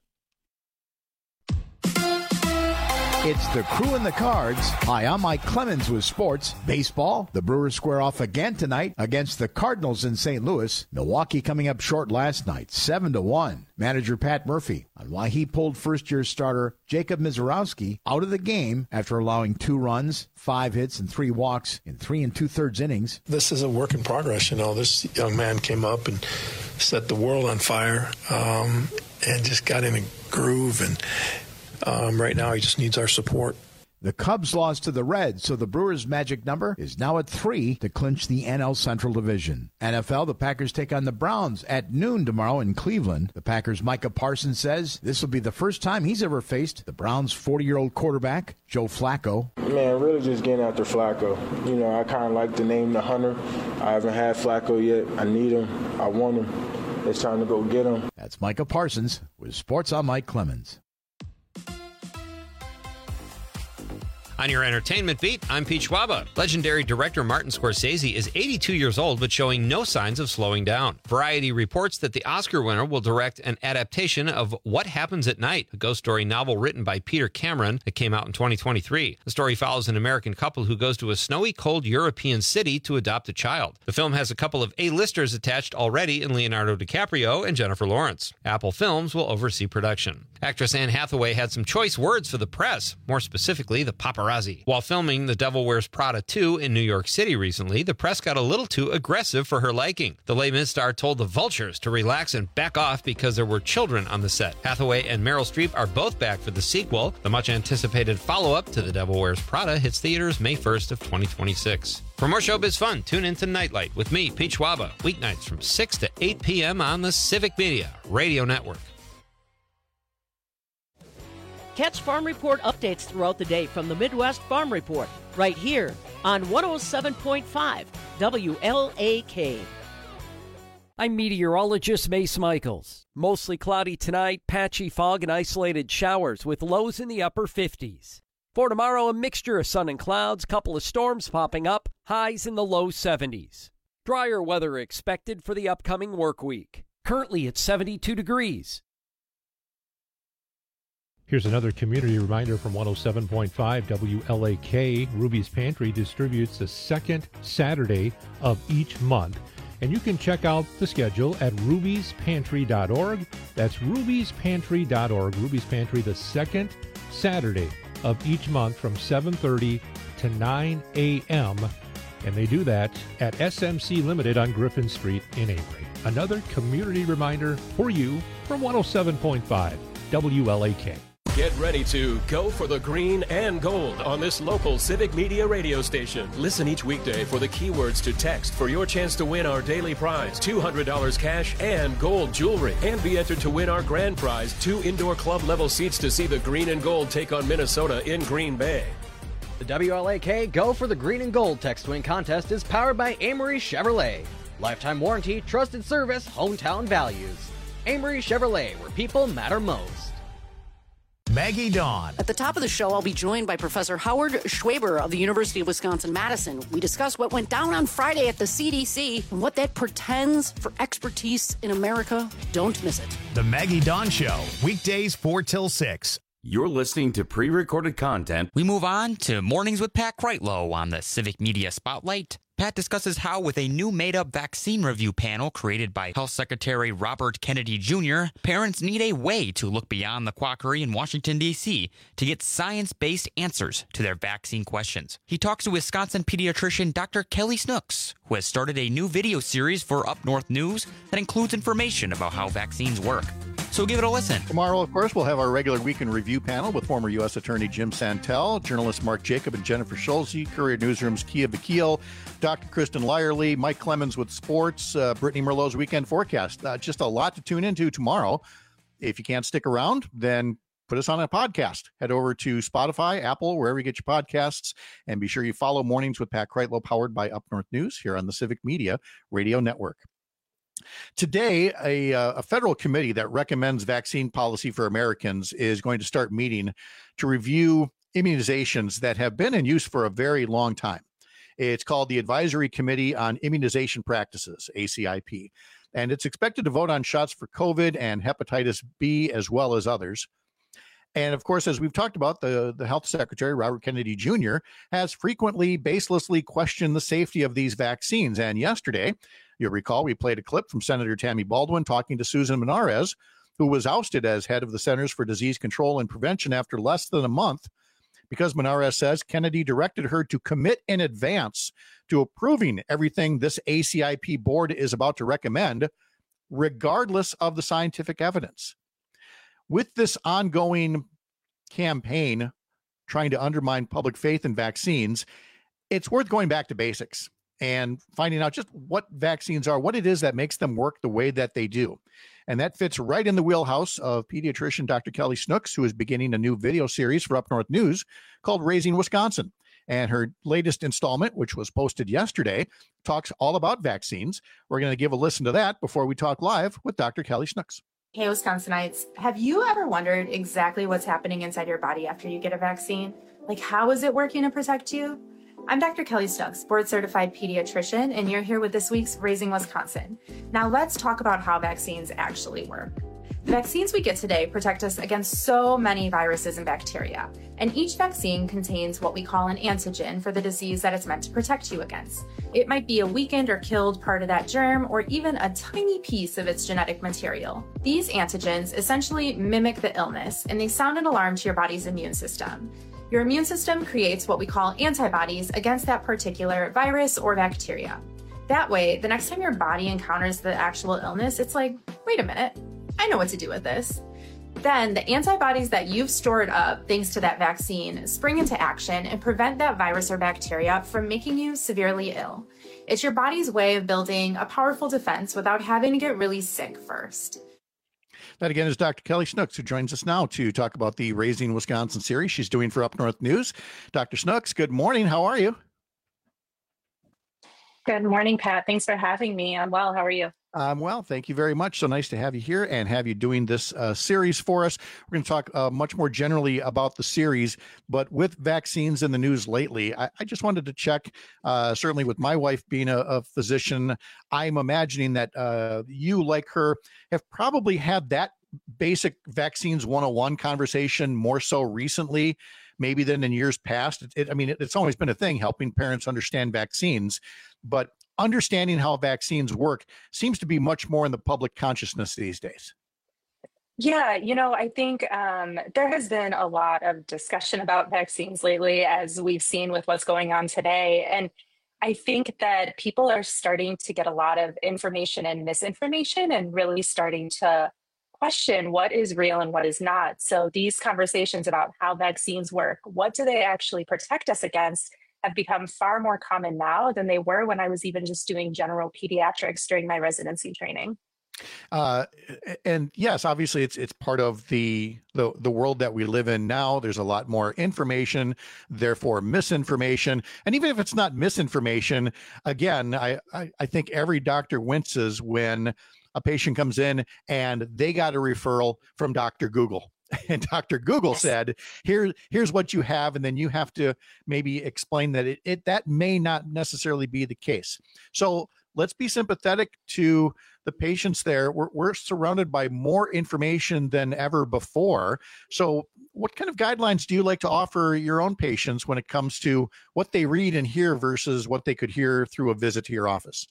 It's the Crew and the Cards. Hi, I'm Mike Clemens with sports. Baseball, the Brewers square off again tonight against the Cardinals in Saint Louis. Milwaukee coming up short last night, seven to one. Manager Pat Murphy on why he pulled first-year starter Jacob Mizorowski out of the game after allowing two runs, five hits, and three walks in three and two-thirds innings. This is a work in progress. You know, this young man came up and set the world on fire um, and just got in a groove, and Um, right now, he just needs our support. The Cubs lost to the Reds, so the Brewers' magic number is now at three to clinch the N L Central Division. N F L, the Packers take on the Browns at noon tomorrow in Cleveland. The Packers' Micah Parsons says this will be the first time he's ever faced the Browns' forty-year-old quarterback, Joe Flacco. Man, really just getting after Flacco. You know, I kind of like the name The Hunter. I haven't had Flacco yet. I need him. I want him. It's time to go get him. That's Micah Parsons with Sports. I'm Mike Clemens. On your entertainment beat, I'm Pete Schwaba. Legendary director Martin Scorsese is eighty-two years old but showing no signs of slowing down. Variety reports that the Oscar winner will direct an adaptation of What Happens at Night, a ghost story novel written by Peter Cameron that came out in twenty twenty-three. The story follows an American couple who goes to a snowy, cold European city to adopt a child. The film has a couple of A-listers attached already in Leonardo DiCaprio and Jennifer Lawrence. Apple Films will oversee production. Actress Anne Hathaway had some choice words for the press, more specifically the paparazzi. While filming The Devil Wears Prada two in New York City recently, the press got a little too aggressive for her liking. The Les Mis star told the Vultures to relax and back off because there were children on the set. Hathaway and Meryl Streep are both back for the sequel. The much-anticipated follow-up to The Devil Wears Prada hits theaters May first of twenty twenty-six. For more showbiz fun, tune in to Nightlight with me, Pete Schwaba, weeknights from six to eight p.m. on the Civic Media Radio Network. Catch Farm Report updates throughout the day from the Midwest Farm Report, right here on one oh seven point five W L A K. I'm meteorologist Mace Michaels. Mostly cloudy tonight, patchy fog and isolated showers with lows in the upper fifties. For tomorrow, a mixture of sun and clouds, couple of storms popping up, highs in the low seventies. Drier weather expected for the upcoming work week. Currently at seventy-two degrees. Here's another community reminder from one oh seven point five W L A K. Ruby's Pantry distributes the second Saturday of each month. And you can check out the schedule at rubies pantry dot org. That's rubies pantry dot org. Ruby's Pantry, the second Saturday of each month from seven thirty to nine a.m. And they do that at S M C Limited on Griffin Street in Avery. Another community reminder for you from one oh seven point five W L A K. Get ready to go for the green and gold on this local Civic Media radio station. Listen each weekday for the keywords to text for your chance to win our daily prize, two hundred dollars cash and gold jewelry. And be entered to win our grand prize, two indoor club level seats to see the green and gold take on Minnesota in Green Bay. The W L A K Go for the Green and Gold text win contest is powered by Amory Chevrolet. Lifetime warranty, trusted service, hometown values. Amory Chevrolet, where people matter most. Maggie Dawn. At the top of the show, I'll be joined by Professor Howard Schwaber of the University of Wisconsin-Madison. We discuss what went down on Friday at the C D C and what that portends for expertise in America. Don't miss it. The Maggie Dawn Show, weekdays four till six. You're listening to pre-recorded content. We move on to Mornings with Pat Kreitlow on the Civic Media Spotlight. Pat discusses how, with a new made-up vaccine review panel created by Health Secretary Robert Kennedy Junior, parents need a way to look beyond the quackery in Washington, D C to get science-based answers to their vaccine questions. He talks to Wisconsin pediatrician Doctor Kelly Snooks, who has started a new video series for Up North News that includes information about how vaccines work. So give it a listen. Tomorrow, of course, we'll have our regular weekend review panel with former U S Attorney Jim Santel, journalists Mark Jacob and Jennifer Schulze, Courier Newsroom's Kia Vakil, Doctor Kristen Lyerly, Mike Clemens with sports, uh, Brittany Merlot's weekend forecast. Uh, just a lot to tune into tomorrow. If you can't stick around, then put us on a podcast. Head over to Spotify, Apple, wherever you get your podcasts, and be sure you follow Mornings with Pat Kreitlow, powered by Up North News here on the Civic Media Radio Network. Today, a, uh, a federal committee that recommends vaccine policy for Americans is going to start meeting to review immunizations that have been in use for a very long time. It's called the Advisory Committee on Immunization Practices, A C I P, and it's expected to vote on shots for COVID and hepatitis B as well as others. And of course, as we've talked about, the, the health secretary, Robert Kennedy Junior, has frequently baselessly questioned the safety of these vaccines. And yesterday, you'll recall, we played a clip from Senator Tammy Baldwin talking to Susan Menares, who was ousted as head of the Centers for Disease Control and Prevention after less than a month, because Menares says Kennedy directed her to commit in advance to approving everything this A C I P board is about to recommend, regardless of the scientific evidence. With this ongoing campaign trying to undermine public faith in vaccines, it's worth going back to basics and finding out just what vaccines are, what it is that makes them work the way that they do. And that fits right in the wheelhouse of pediatrician Doctor Kelly Snooks, who is beginning a new video series for Up North News called Raising Wisconsin. And her latest installment, which was posted yesterday, talks all about vaccines. We're going to give a listen to that before we talk live with Doctor Kelly Snooks. Hey, Wisconsinites, have you ever wondered exactly what's happening inside your body after you get a vaccine? Like, how is it working to protect you? I'm Doctor Kelly Snooks, board-certified pediatrician, and you're here with this week's Raising Wisconsin. Now let's talk about how vaccines actually work. The vaccines we get today protect us against so many viruses and bacteria, and each vaccine contains what we call an antigen for the disease that it's meant to protect you against. It might be a weakened or killed part of that germ, or even a tiny piece of its genetic material. These antigens essentially mimic the illness, and they sound an alarm to your body's immune system. Your immune system creates what we call antibodies against that particular virus or bacteria. That way, the next time your body encounters the actual illness, it's like, wait a minute, I know what to do with this. Then the antibodies that you've stored up thanks to that vaccine spring into action and prevent that virus or bacteria from making you severely ill. It's your body's way of building a powerful defense without having to get really sick first. That again is Doctor Kelly Snooks, who joins us now to talk about the Raising Wisconsin series she's doing for Up North News. Doctor Snooks, good morning. How are you? Good morning, Pat. Thanks for having me. I'm well. How are you? Um, well, thank you very much. So nice to have you here and have you doing this uh, series for us. We're going to talk uh, much more generally about the series, but with vaccines in the news lately, I, I just wanted to check, uh, certainly with my wife being a, a physician, I'm imagining that uh, you, like her, have probably had that basic vaccines one oh one conversation more so recently, maybe than in years past. It, it, I mean, it, it's always been a thing, helping parents understand vaccines, but understanding how vaccines work seems to be much more in the public consciousness these days. Yeah, you know, I think um, there has been a lot of discussion about vaccines lately, as we've seen with what's going on today. And I think that people are starting to get a lot of information and misinformation and really starting to question what is real and what is not. So these conversations about how vaccines work, what do they actually protect us against, have become far more common now than they were when I was even just doing general pediatrics during my residency training. Uh, and yes, obviously it's it's part of the, the the world that we live in now. There's a lot more information, therefore misinformation. And even if it's not misinformation, again, I, I, I think every doctor winces when a patient comes in and they got a referral from Doctor Google. And Doctor Google yes. said, here, here's what you have. And then you have to maybe explain that it, it that may not necessarily be the case. So let's be sympathetic to the patients there. We're, we're surrounded by more information than ever before. So what kind of guidelines do you like to offer your own patients when it comes to what they read and hear versus what they could hear through a visit to your office?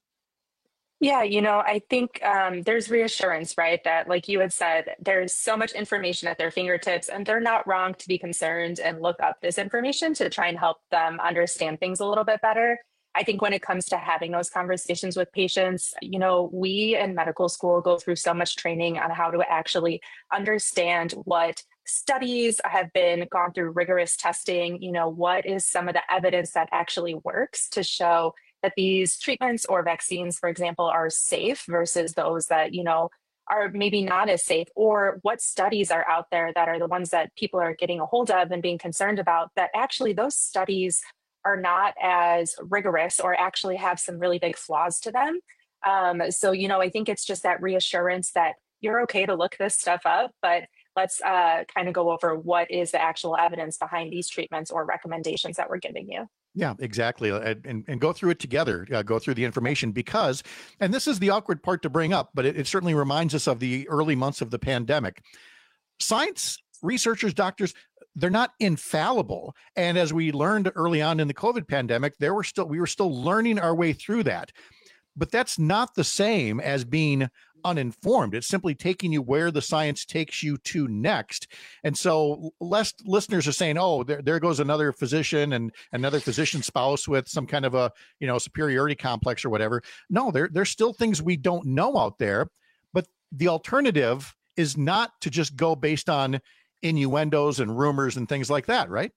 Yeah, you know, I think um, there's reassurance, right? That, like you had said, there's so much information at their fingertips, and they're not wrong to be concerned and look up this information to try and help them understand things a little bit better. I think when it comes to having those conversations with patients, you know, we in medical school go through so much training on how to actually understand what studies have been gone through rigorous testing, you know, what is some of the evidence that actually works to show that these treatments or vaccines, for example, are safe versus those that, you know, are maybe not as safe, or what studies are out there that are the ones that people are getting a hold of and being concerned about, that actually those studies are not as rigorous or actually have some really big flaws to them. Um, so, you know, I think it's just that reassurance that you're okay to look this stuff up, but let's uh, kind of go over what is the actual evidence behind these treatments or recommendations that we're giving you. Yeah, exactly. And, and go through it together, uh, go through the information because, and this is the awkward part to bring up, but it, it certainly reminds us of the early months of the pandemic. Science, researchers, doctors, they're not infallible. And as we learned early on in the COVID pandemic, there were still, we were still learning our way through that. But that's not the same as being uninformed. It's simply taking you where the science takes you to next. And so less listeners are saying, oh, there, there goes another physician and another physician spouse with some kind of a, you know, superiority complex or whatever. No, there, there's still things we don't know out there. But the alternative is not to just go based on innuendos and rumors and things like that, right?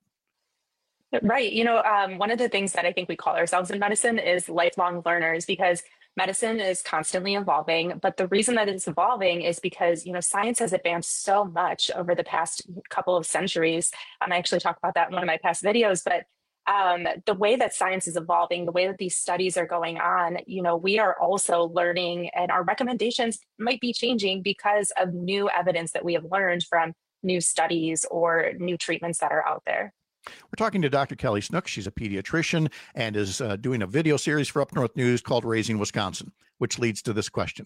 Right. You know, um, one of the things that I think we call ourselves in medicine is lifelong learners, because medicine is constantly evolving. But the reason that it's evolving is because, you know, science has advanced so much over the past couple of centuries. Um, I actually talk about that in one of my past videos. But um, the way that science is evolving, the way that these studies are going on, you know, we are also learning, and our recommendations might be changing because of new evidence that we have learned from new studies or new treatments that are out there. We're talking to Doctor Kelly Snook. She's a pediatrician and is uh, doing a video series for Up North News called Raising Wisconsin, which leads to this question.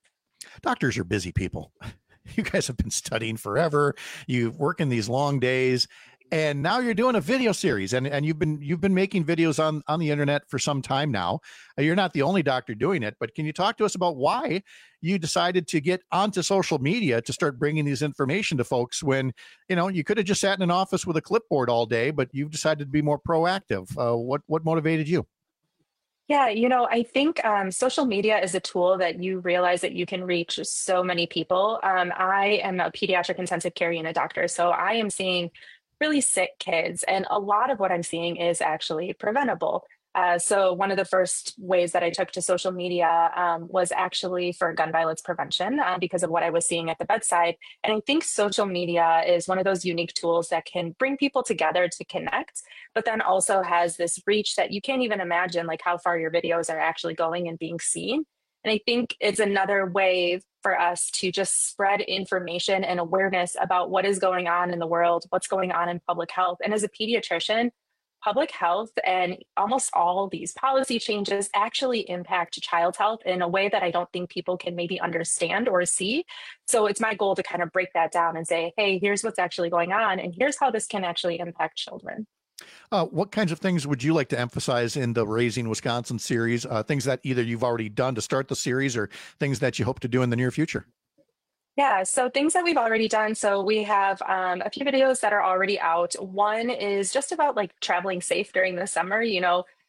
Doctors are busy people. You guys have been studying forever. You work in these long days, and now you're doing a video series, and, and you've been you've been making videos on, on the internet for some time now. You're not the only doctor doing it, but can you talk to us about why you decided to get onto social media to start bringing these information to folks when, you know, you could have just sat in an office with a clipboard all day, but you've decided to be more proactive. Uh, what, what motivated you? Yeah, you know, I think um, social media is a tool that you realize that you can reach so many people. Um, I am a pediatric intensive care unit doctor, so I am seeing really sick kids, and a lot of what I'm seeing is actually preventable. Uh, so one of the first ways that I took to social media um, was actually for gun violence prevention uh, because of what I was seeing at the bedside. And I think social media is one of those unique tools that can bring people together to connect, but then also has this reach that you can't even imagine, like how far your videos are actually going and being seen. And I think it's another way for us to just spread information and awareness about what is going on in the world, what's going on in public health. And as a pediatrician, public health and almost all these policy changes actually impact child health in a way that I don't think people can maybe understand or see. So it's my goal to kind of break that down and say, hey, here's what's actually going on, and here's how this can actually impact children. Uh, what kinds of things would you like to emphasize in the Raising Wisconsin series? Uh, things that either you've already done to start the series or things that you hope to do in the near future? Yeah, so things that we've already done. So we have um, a few videos that are already out. One is just about like traveling safe during the summer. You know,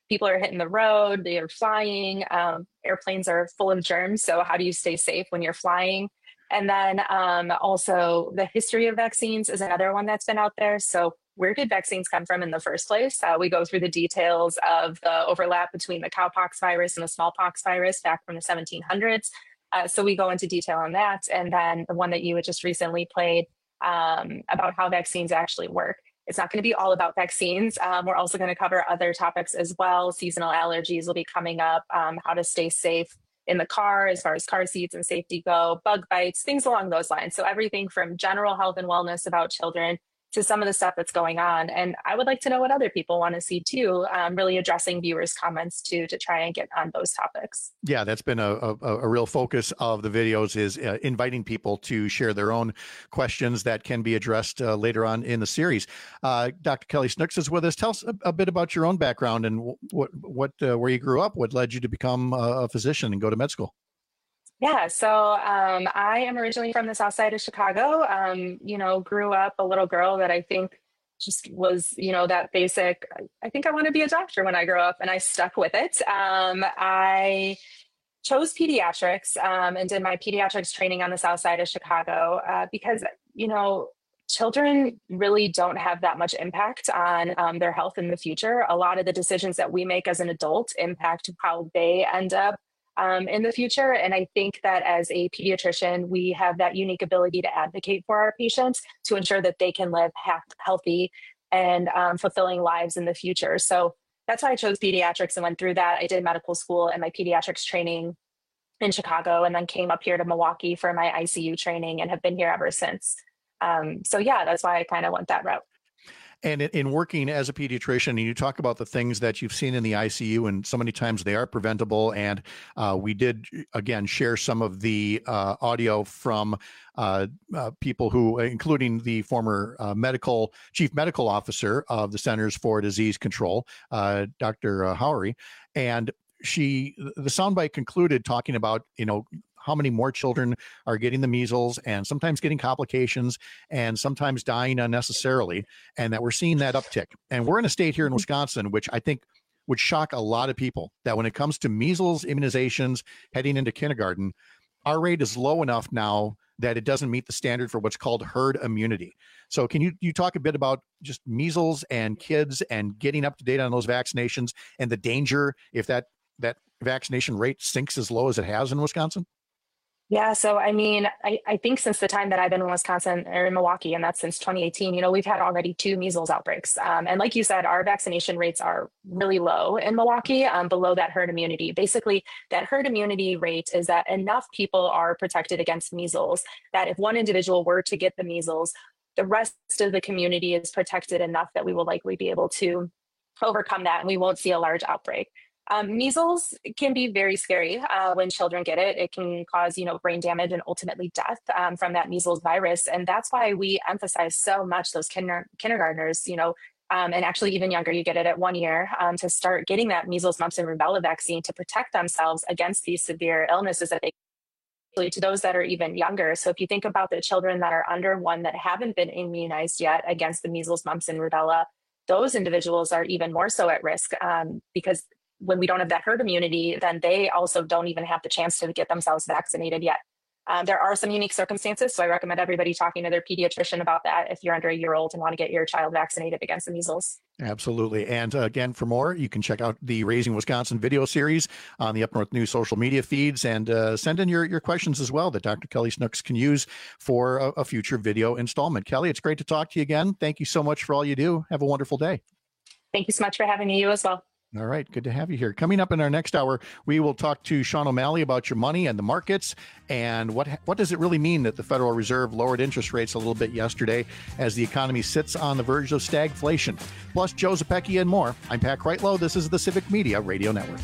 people are hitting the road, they are flying, um, airplanes are full of germs. So how do you stay safe when you're flying? And then um, also the history of vaccines is another one that's been out there. So where did vaccines come from in the first place? Uh, we go through the details of the overlap between the cowpox virus and the smallpox virus back from the seventeen hundreds. Uh, so we go into detail on that. And then the one that you had just recently played um, about how vaccines actually work. It's not going to be all about vaccines. Um, we're also going to cover other topics as well. Seasonal allergies will be coming up, um, how to stay safe in the car as far as car seats and safety go, bug bites, things along those lines. So everything from general health and wellness about children to some of the stuff that's going on. And I would like to know what other people want to see too, um, really addressing viewers' comments too, to try and get on those topics. Yeah, that's been a, a, a real focus of the videos, is uh, inviting people to share their own questions that can be addressed uh, later on in the series. Uh, Doctor Kelly Snooks is with us. Tell us a, a bit about your own background and what, what, uh, where you grew up, what led you to become a physician and go to med school. Yeah, so um, I am originally from the south side of Chicago. Um, you know, grew up a little girl that I think just was, you know, that basic, I think I want to be a doctor when I grow up, and I stuck with it. Um, I chose pediatrics um, and did my pediatrics training on the south side of Chicago uh, because, you know, children really don't have that much impact on um, their health in the future. A lot of the decisions that we make as an adult impact how they end up Um, in the future. And I think that as a pediatrician, we have that unique ability to advocate for our patients to ensure that they can live ha- healthy and um, fulfilling lives in the future. So that's why I chose pediatrics and went through that. I did medical school and my pediatrics training in Chicago, and then came up here to Milwaukee for my I C U training and have been here ever since. Um, so yeah, that's why I kind of went that route. And in working as a pediatrician, and you talk about the things that you've seen in the I C U, and so many times they are preventable. And uh, we did, again, share some of the uh, audio from uh, uh, people who, including the former uh, medical chief medical officer of the Centers for Disease Control, uh, Doctor Howery. And she, the soundbite concluded talking about, you know, how many more children are getting the measles and sometimes getting complications and sometimes dying unnecessarily, and that we're seeing that uptick. And we're in a state here in Wisconsin, which I think would shock a lot of people, that when it comes to measles immunizations heading into kindergarten, our rate is low enough now that it doesn't meet the standard for what's called herd immunity. So can you, you talk a bit about just measles and kids and getting up to date on those vaccinations and the danger if that, that vaccination rate sinks as low as it has in Wisconsin? Yeah, so I mean, I, I think since the time that I've been in Wisconsin or in Milwaukee, and that's since twenty eighteen, you know, we've had already two measles outbreaks. Um, and like you said, our vaccination rates are really low in Milwaukee, um, below that herd immunity. Basically, that herd immunity rate is that enough people are protected against measles that if one individual were to get the measles, the rest of the community is protected enough that we will likely be able to overcome that and we won't see a large outbreak. Um, measles can be very scary uh, when children get it. It can cause, you know, brain damage and ultimately death um, from that measles virus. And that's why we emphasize so much those kinder- kindergartners, you know, um, and actually even younger, you get it at one year, um, to start getting that measles, mumps, and rubella vaccine to protect themselves against these severe illnesses that they to those that are even younger. So if you think about the children that are under one that haven't been immunized yet against the measles, mumps, and rubella, those individuals are even more so at risk um, because when we don't have that herd immunity, then they also don't even have the chance to get themselves vaccinated yet. Um, there are some unique circumstances, so I recommend everybody talking to their pediatrician about that if you're under a year old and want to get your child vaccinated against the measles. Absolutely. And uh, again, for more, you can check out the Raising Wisconsin video series on the Up North News social media feeds, and uh, send in your, your questions as well that Doctor Kelly Snooks can use for a, a future video installment. Kelly, it's great to talk to you again. Thank you so much for all you do. Have a wonderful day. Thank you so much for having me. You as well. All right. Good to have you here. Coming up in our next hour, we will talk to Sean O'Malley about your money and the markets, and what what does it really mean that the Federal Reserve lowered interest rates a little bit yesterday as the economy sits on the verge of stagflation. Plus, Joe Zepecki and more. I'm Pat Kreitlow. This is the Civic Media Radio Network.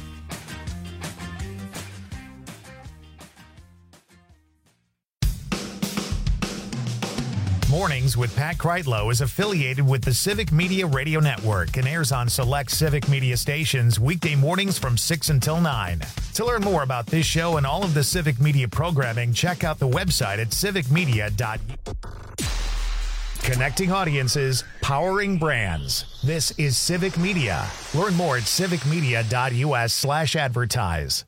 Mornings with Pat Kreitlow is affiliated with the Civic Media Radio Network and airs on select Civic Media stations weekday mornings from six until nine. To learn more about this show and all of the Civic Media programming, check out the website at civic media dot Connecting audiences, powering brands. This is Civic Media. Learn more at civicmedia.us slash advertise.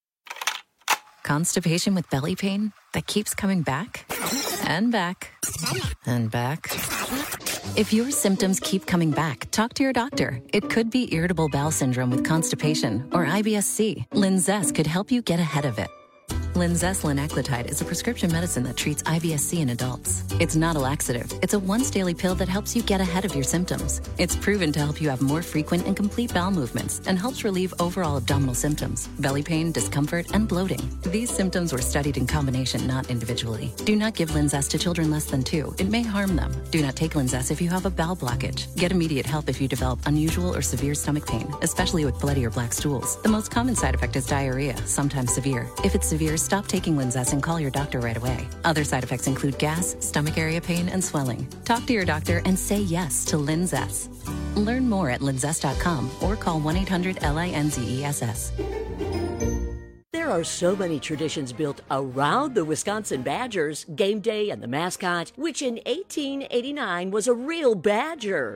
Constipation with belly pain that keeps coming back and back and back. If your symptoms keep coming back, talk to your doctor. It could be irritable bowel syndrome with constipation or I B S C. Linzess could help you get ahead of it. Linzess linaclotide is a prescription medicine that treats I B S C in adults. It's not a laxative. It's a once-daily pill that helps you get ahead of your symptoms. It's proven to help you have more frequent and complete bowel movements and helps relieve overall abdominal symptoms, belly pain, discomfort, and bloating. These symptoms were studied in combination, not individually. Do not give Linzess to children less than two. It may harm them. Do not take Linzess if you have a bowel blockage. Get immediate help if you develop unusual or severe stomach pain, especially with bloody or black stools. The most common side effect is diarrhea, sometimes severe. If it's severe, stop taking Linzess and call your doctor right away. Other side effects include gas, stomach area pain, and swelling. Talk to your doctor and say yes to Linzess. Learn more at linzess dot com or call one eight hundred L I N Z E S S. There are so many traditions built around the Wisconsin Badgers, game day and the mascot, which in eighteen eighty-nine was a real badger.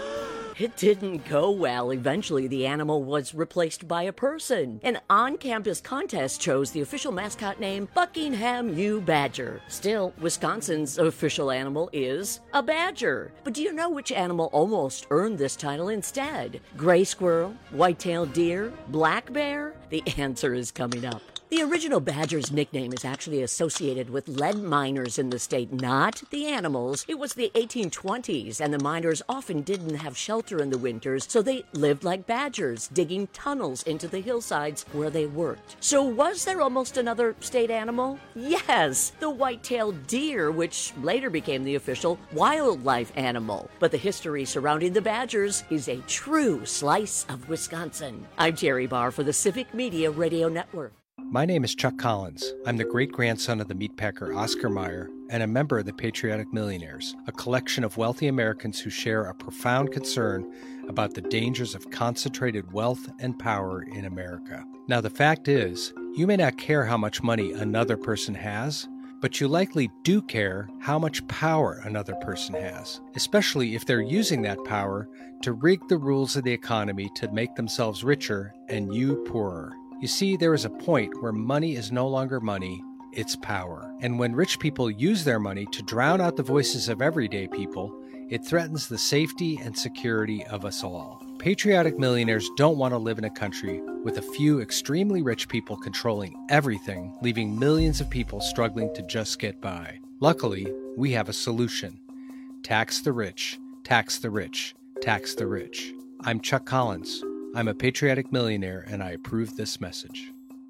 It didn't go well. Eventually, the animal was replaced by a person. An on-campus contest chose the official mascot name Buckingham U. Badger. Still, Wisconsin's official animal is a badger. But do you know which animal almost earned this title instead? Gray squirrel, white-tailed deer, black bear? The answer is coming up. The original badger's nickname is actually associated with lead miners in the state, not the animals. It was the eighteen twenties, and the miners often didn't have shelter in the winters, so they lived like badgers, digging tunnels into the hillsides where they worked. So was there almost another state animal? Yes, the white-tailed deer, which later became the official wildlife animal. But the history surrounding the badgers is a true slice of Wisconsin. I'm Jerry Barr for the Civic Media Radio Network. My name is Chuck Collins. I'm the great-grandson of the meatpacker Oscar Mayer and a member of the Patriotic Millionaires, a collection of wealthy Americans who share a profound concern about the dangers of concentrated wealth and power in America. Now, the fact is, you may not care how much money another person has, but you likely do care how much power another person has, especially if they're using that power to rig the rules of the economy to make themselves richer and you poorer. You see, there is a point where money is no longer money, it's power. And when rich people use their money to drown out the voices of everyday people, it threatens the safety and security of us all. Patriotic millionaires don't want to live in a country with a few extremely rich people controlling everything, leaving millions of people struggling to just get by. Luckily, we have a solution. Tax the rich, tax the rich, tax the rich. I'm Chuck Collins. I'm a patriotic millionaire, and I approve this message.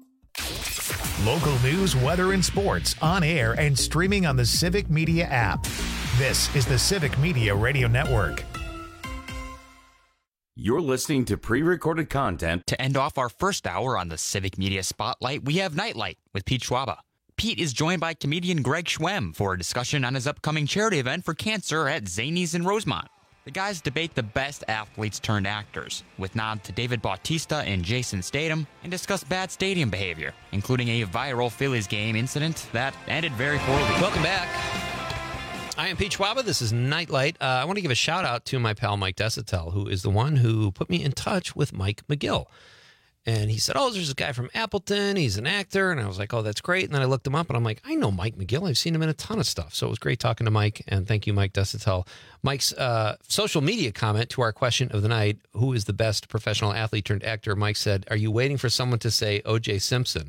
Local news, weather, and sports on air and streaming on the Civic Media app. This is the Civic Media Radio Network. You're listening to pre-recorded content. To end off our first hour on the Civic Media Spotlight, we have Nightlight with Pete Schwaba. Pete is joined by comedian Greg Schwem for a discussion on his upcoming charity event for cancer at Zanies in Rosemont. The guys debate the best athletes turned actors, with nod to David Bautista and Jason Statham, and discuss bad stadium behavior, including a viral Phillies game incident that ended very poorly. Welcome back. I am Pete Schwaba. This is Nightlight. Uh, I want to give a shout out to my pal Mike Desitel, who is the one who put me in touch with Mike McGill. And he said, oh, there's this guy from Appleton. He's an actor. And I was like, oh, that's great. And then I looked him up, and I'm like, I know Mike McGill. I've seen him in a ton of stuff. So it was great talking to Mike. And thank you, Mike Desitel. Mike's uh, social media comment to our question of the night, who is the best professional athlete turned actor? Mike said, are you waiting for someone to say O J Simpson?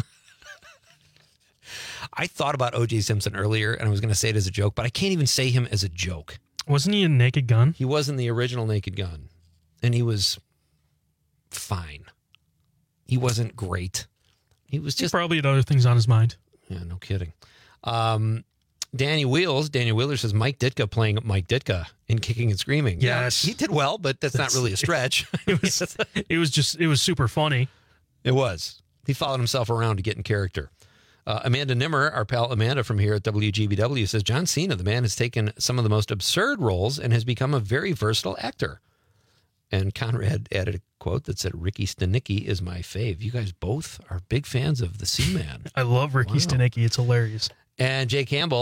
I thought about O J Simpson earlier, and I was going to say it as a joke, but I can't even say him as a joke. Wasn't he in Naked Gun? He was in the original Naked Gun, and he was fine. He wasn't great. He was just... He probably had other things on his mind. Yeah, no kidding. Um, Danny Wheels, Daniel Wheeler says Mike Ditka playing Mike Ditka in Kicking and Screaming. Yes. Yeah, he did well, but that's, that's not really a stretch. It was, it was just, it was super funny. It was. He followed himself around to get in character. Uh, Amanda Nimmer, our pal Amanda from here at W G B W, says John Cena, the man, has taken some of the most absurd roles and has become a very versatile actor. And Conrad added a quote that said, Ricky Stenicki is my fave. You guys both are big fans of the Seaman. I love Ricky wow. Stenicki. It's hilarious. And Jay Campbell,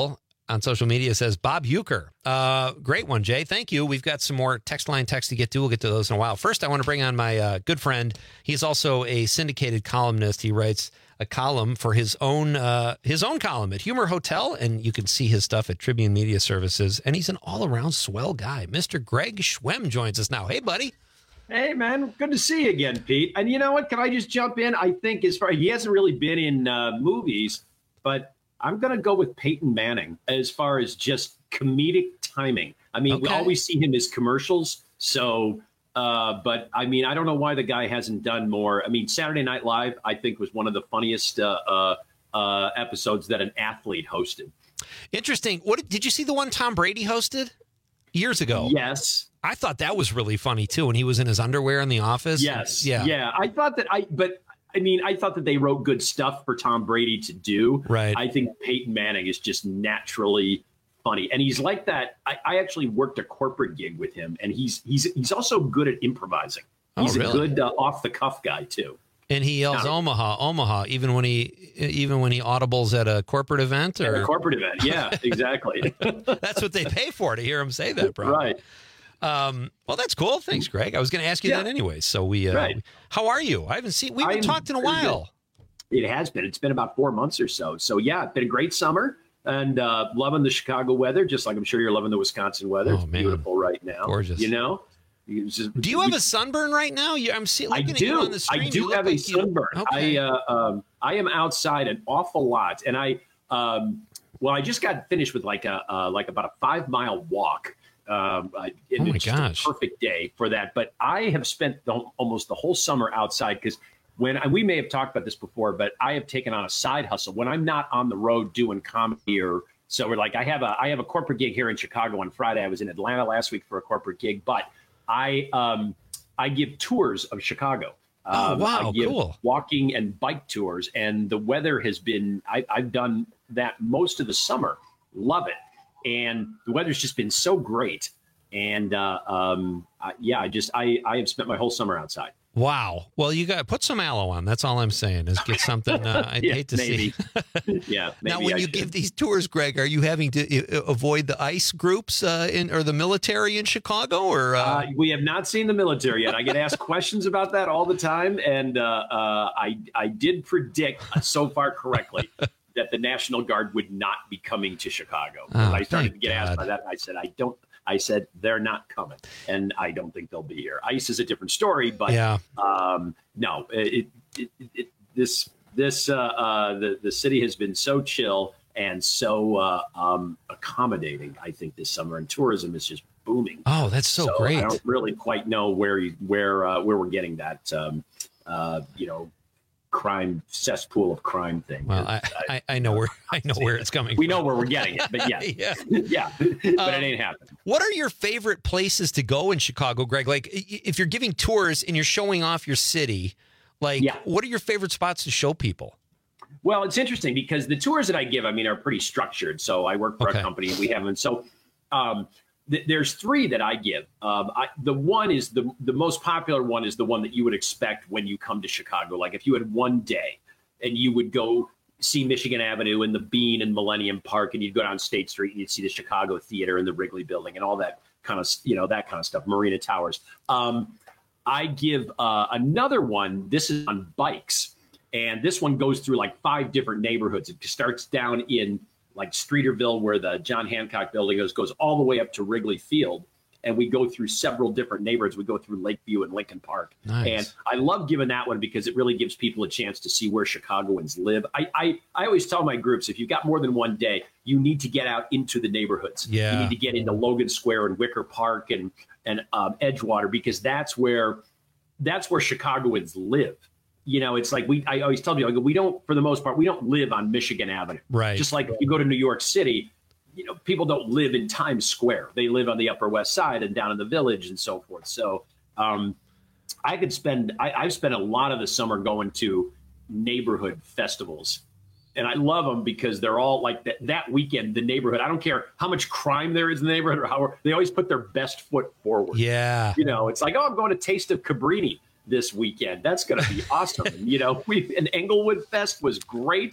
on social media says Bob Euchre. Uh, great one, Jay. Thank you. We've got some more text line text to get to. We'll get to those in a while. First, I want to bring on my uh, good friend. He's also a syndicated columnist. He writes a column for his own uh, his own column at Humor Hotel, and you can see his stuff at Tribune Media Services. And he's an all-around swell guy. Mister Greg Schwem joins us now. Hey, buddy. Hey, man. Good to see you again, Pete. And you know what? Can I just jump in? I think as far he hasn't really been in uh, movies, but I'm going to go with Peyton Manning as far as just comedic timing. I mean, okay. we always see him as commercials. So, uh, but I mean, I don't know why the guy hasn't done more. I mean, Saturday Night Live, I think, was one of the funniest uh, uh, uh, episodes that an athlete hosted. Interesting. What did you see the one Tom Brady hosted years ago? Yes. I thought that was really funny, too, when he was in his underwear in the office. Yes. Yeah. Yeah. I thought that I, but I mean, I thought that they wrote good stuff for Tom Brady to do. Right. I think Peyton Manning is just naturally funny. And he's like that. I, I actually worked a corporate gig with him, and he's he's he's also good at improvising. He's oh, really? a good uh, off the cuff guy, too. And he yells now, Omaha, Omaha, even when he even when he audibles at a corporate event? Or? At a corporate event, yeah, exactly. That's what they pay for, to hear him say that, bro. Right. Um, well, that's cool. Thanks, Greg. I was going to ask you yeah. that anyway. So we, uh, right. how are you? I haven't seen, we haven't talked in a while. It has been, it's been about four months or so. So yeah, it's been a great summer and, uh, loving the Chicago weather, just like I'm sure you're loving the Wisconsin weather. Oh, it's man. Beautiful right now. Gorgeous. You know, just, do you have a sunburn right now? You, I'm seeing, looking I at do. you on the screen. I do have like a sunburn. Okay. I, uh, um, I am outside an awful lot. And I, um, well, I just got finished with like a, uh, like about a five mile walk. Um, I, oh my it's gosh. a perfect day for that. But I have spent the, almost the whole summer outside because when I, we may have talked about this before, but I have taken on a side hustle when I'm not on the road doing comedy or so we're like I have a I have a corporate gig here in Chicago on Friday. I was in Atlanta last week for a corporate gig, but I um, I give tours of Chicago. Oh, um, wow, I give cool. walking and bike tours, and the weather has been I, I've done that most of the summer. Love it. And the weather's just been so great. And uh, um, uh, yeah, I just I, I have spent my whole summer outside. Wow. Well, you got to put some aloe on. That's all I'm saying is get something. Uh, I'd yeah, hate to maybe. see. yeah. Maybe now, when I you should. give these tours, Greg, are you having to uh, avoid the ICE groups uh, in or the military in Chicago? Or uh... Uh, we have not seen the military yet. I get asked questions about that all the time, and uh, uh, I I did predict so far correctly that the National Guard would not be coming to Chicago. Oh, I started to get God. asked by that, and I said I don't. I said they're not coming, and I don't think they'll be here. ICE is a different story, but yeah. um, no, it, it, it, it, this this uh, uh, the the city has been so chill and so uh, um, accommodating. I think this summer, and tourism is just booming. Oh, that's so, so great. I don't really quite know where you, where uh, where we're getting that. Um, uh, you know. crime cesspool of crime thing. Well, I, I, I know where I know where it's coming we from. know where we're getting it, but yeah, yeah, yeah, but um, it ain't happening. What are your favorite places to go in Chicago, Greg? Like, if you're giving tours and you're showing off your city, like, yeah. what are your favorite spots to show people? Well, it's interesting because the tours that I give, I mean, are pretty structured. So I work for okay. a company, and we have them. So um, th- there's three that I give. Um, I, the one is the the most popular one is the one that you would expect when you come to Chicago. Like if you had one day and you would go see Michigan Avenue and the Bean and Millennium Park, and you'd go down State Street and you'd see the Chicago Theater and the Wrigley Building and all that kind of, you know, that kind of stuff, Marina Towers. Um, I give uh, another one. This is on bikes. And this one goes through like five different neighborhoods. It starts down in like Streeterville, where the John Hancock building is, goes all the way up to Wrigley Field. And we go through several different neighborhoods. We go through Lakeview and Lincoln Park. Nice. And I love giving that one because it really gives people a chance to see where Chicagoans live. I, I, I always tell my groups, if you've got more than one day, you need to get out into the neighborhoods. Yeah. You need to get into Logan Square and Wicker Park and, and um, Edgewater, because that's where that's where Chicagoans live. You know, it's like we, I always tell people, I go, we don't, for the most part, we don't live on Michigan Avenue. Right. Just like if you go to New York City, you know, people don't live in Times Square. They live on the Upper West Side and down in the Village and so forth. So um, I could spend, I, I've spent a lot of the summer going to neighborhood festivals. And I love them because they're all like that, that weekend, the neighborhood. I don't care how much crime there is in the neighborhood or how they always put their best foot forward. Yeah. You know, it's like, oh, I'm going to Taste of Cabrini. this weekend. That's going to be awesome. You know, we and Englewood Fest was great.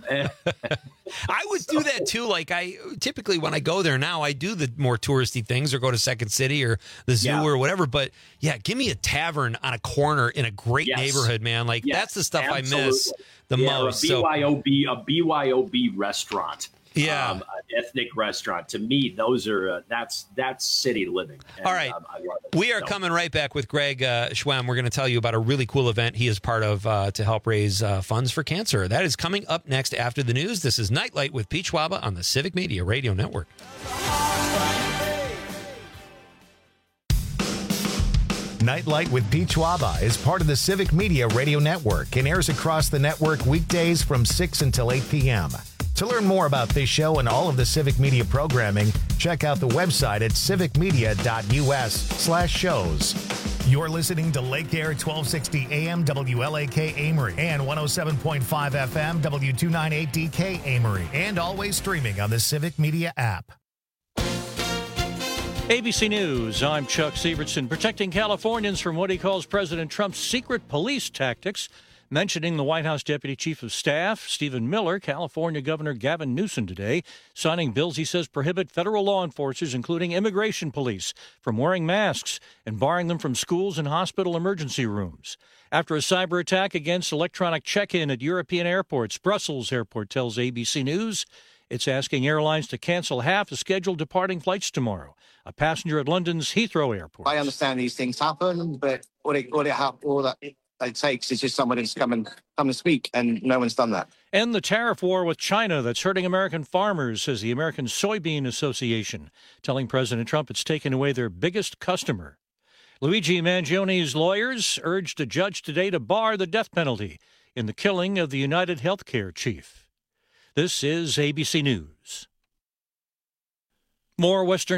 I would do that too. Like I typically when I go there now, I do the more touristy things or go to Second City or the zoo yeah. or whatever. But yeah, give me a tavern on a corner in a great yes. neighborhood, man. Like yes, that's the stuff absolutely. I miss the yeah, most. A B Y O B, so, a B Y O B restaurant. Yeah, um, an ethnic restaurant. To me, those are uh, that's that's city living. And, all right, um, I love it. We are so. coming right back with Greg uh, Schwemm. We're going to tell you about a really cool event he is part of uh, to help raise uh, funds for cancer. That is coming up next after the news. This is Nightlight with Pete Schwaba on the Civic Media Radio Network. Nightlight with Pete Schwaba is part of the Civic Media Radio Network and airs across the network weekdays from six until eight p.m. To learn more about this show and all of the Civic Media programming, check out the website at civic media dot u s slash shows. You're listening to Lake Air twelve sixty A M W L A K Amory and one oh seven point five F M W two ninety-eight D K Amory, and always streaming on the Civic Media app. A B C News, I'm Chuck Sievertson. Protecting Californians from what he calls President Trump's secret police tactics. Mentioning the White House Deputy Chief of Staff, Stephen Miller, California Governor Gavin Newsom today, signing bills he says prohibit federal law enforcers, including immigration police, from wearing masks and barring them from schools and hospital emergency rooms. After a cyber attack against electronic check-in at European airports, Brussels Airport tells A B C News it's asking airlines to cancel half the scheduled departing flights tomorrow. A passenger at London's Heathrow Airport. I understand these things happen, but all it, all it, all that it takes is just someone to come and come and speak, and no one's done that. And the tariff war with China that's hurting American farmers, says the American Soybean Association, telling President Trump it's taken away their biggest customer. Luigi Mangioni's lawyers urged a judge today to bar the death penalty in the killing of the United Healthcare chief. This is A B C News. More Western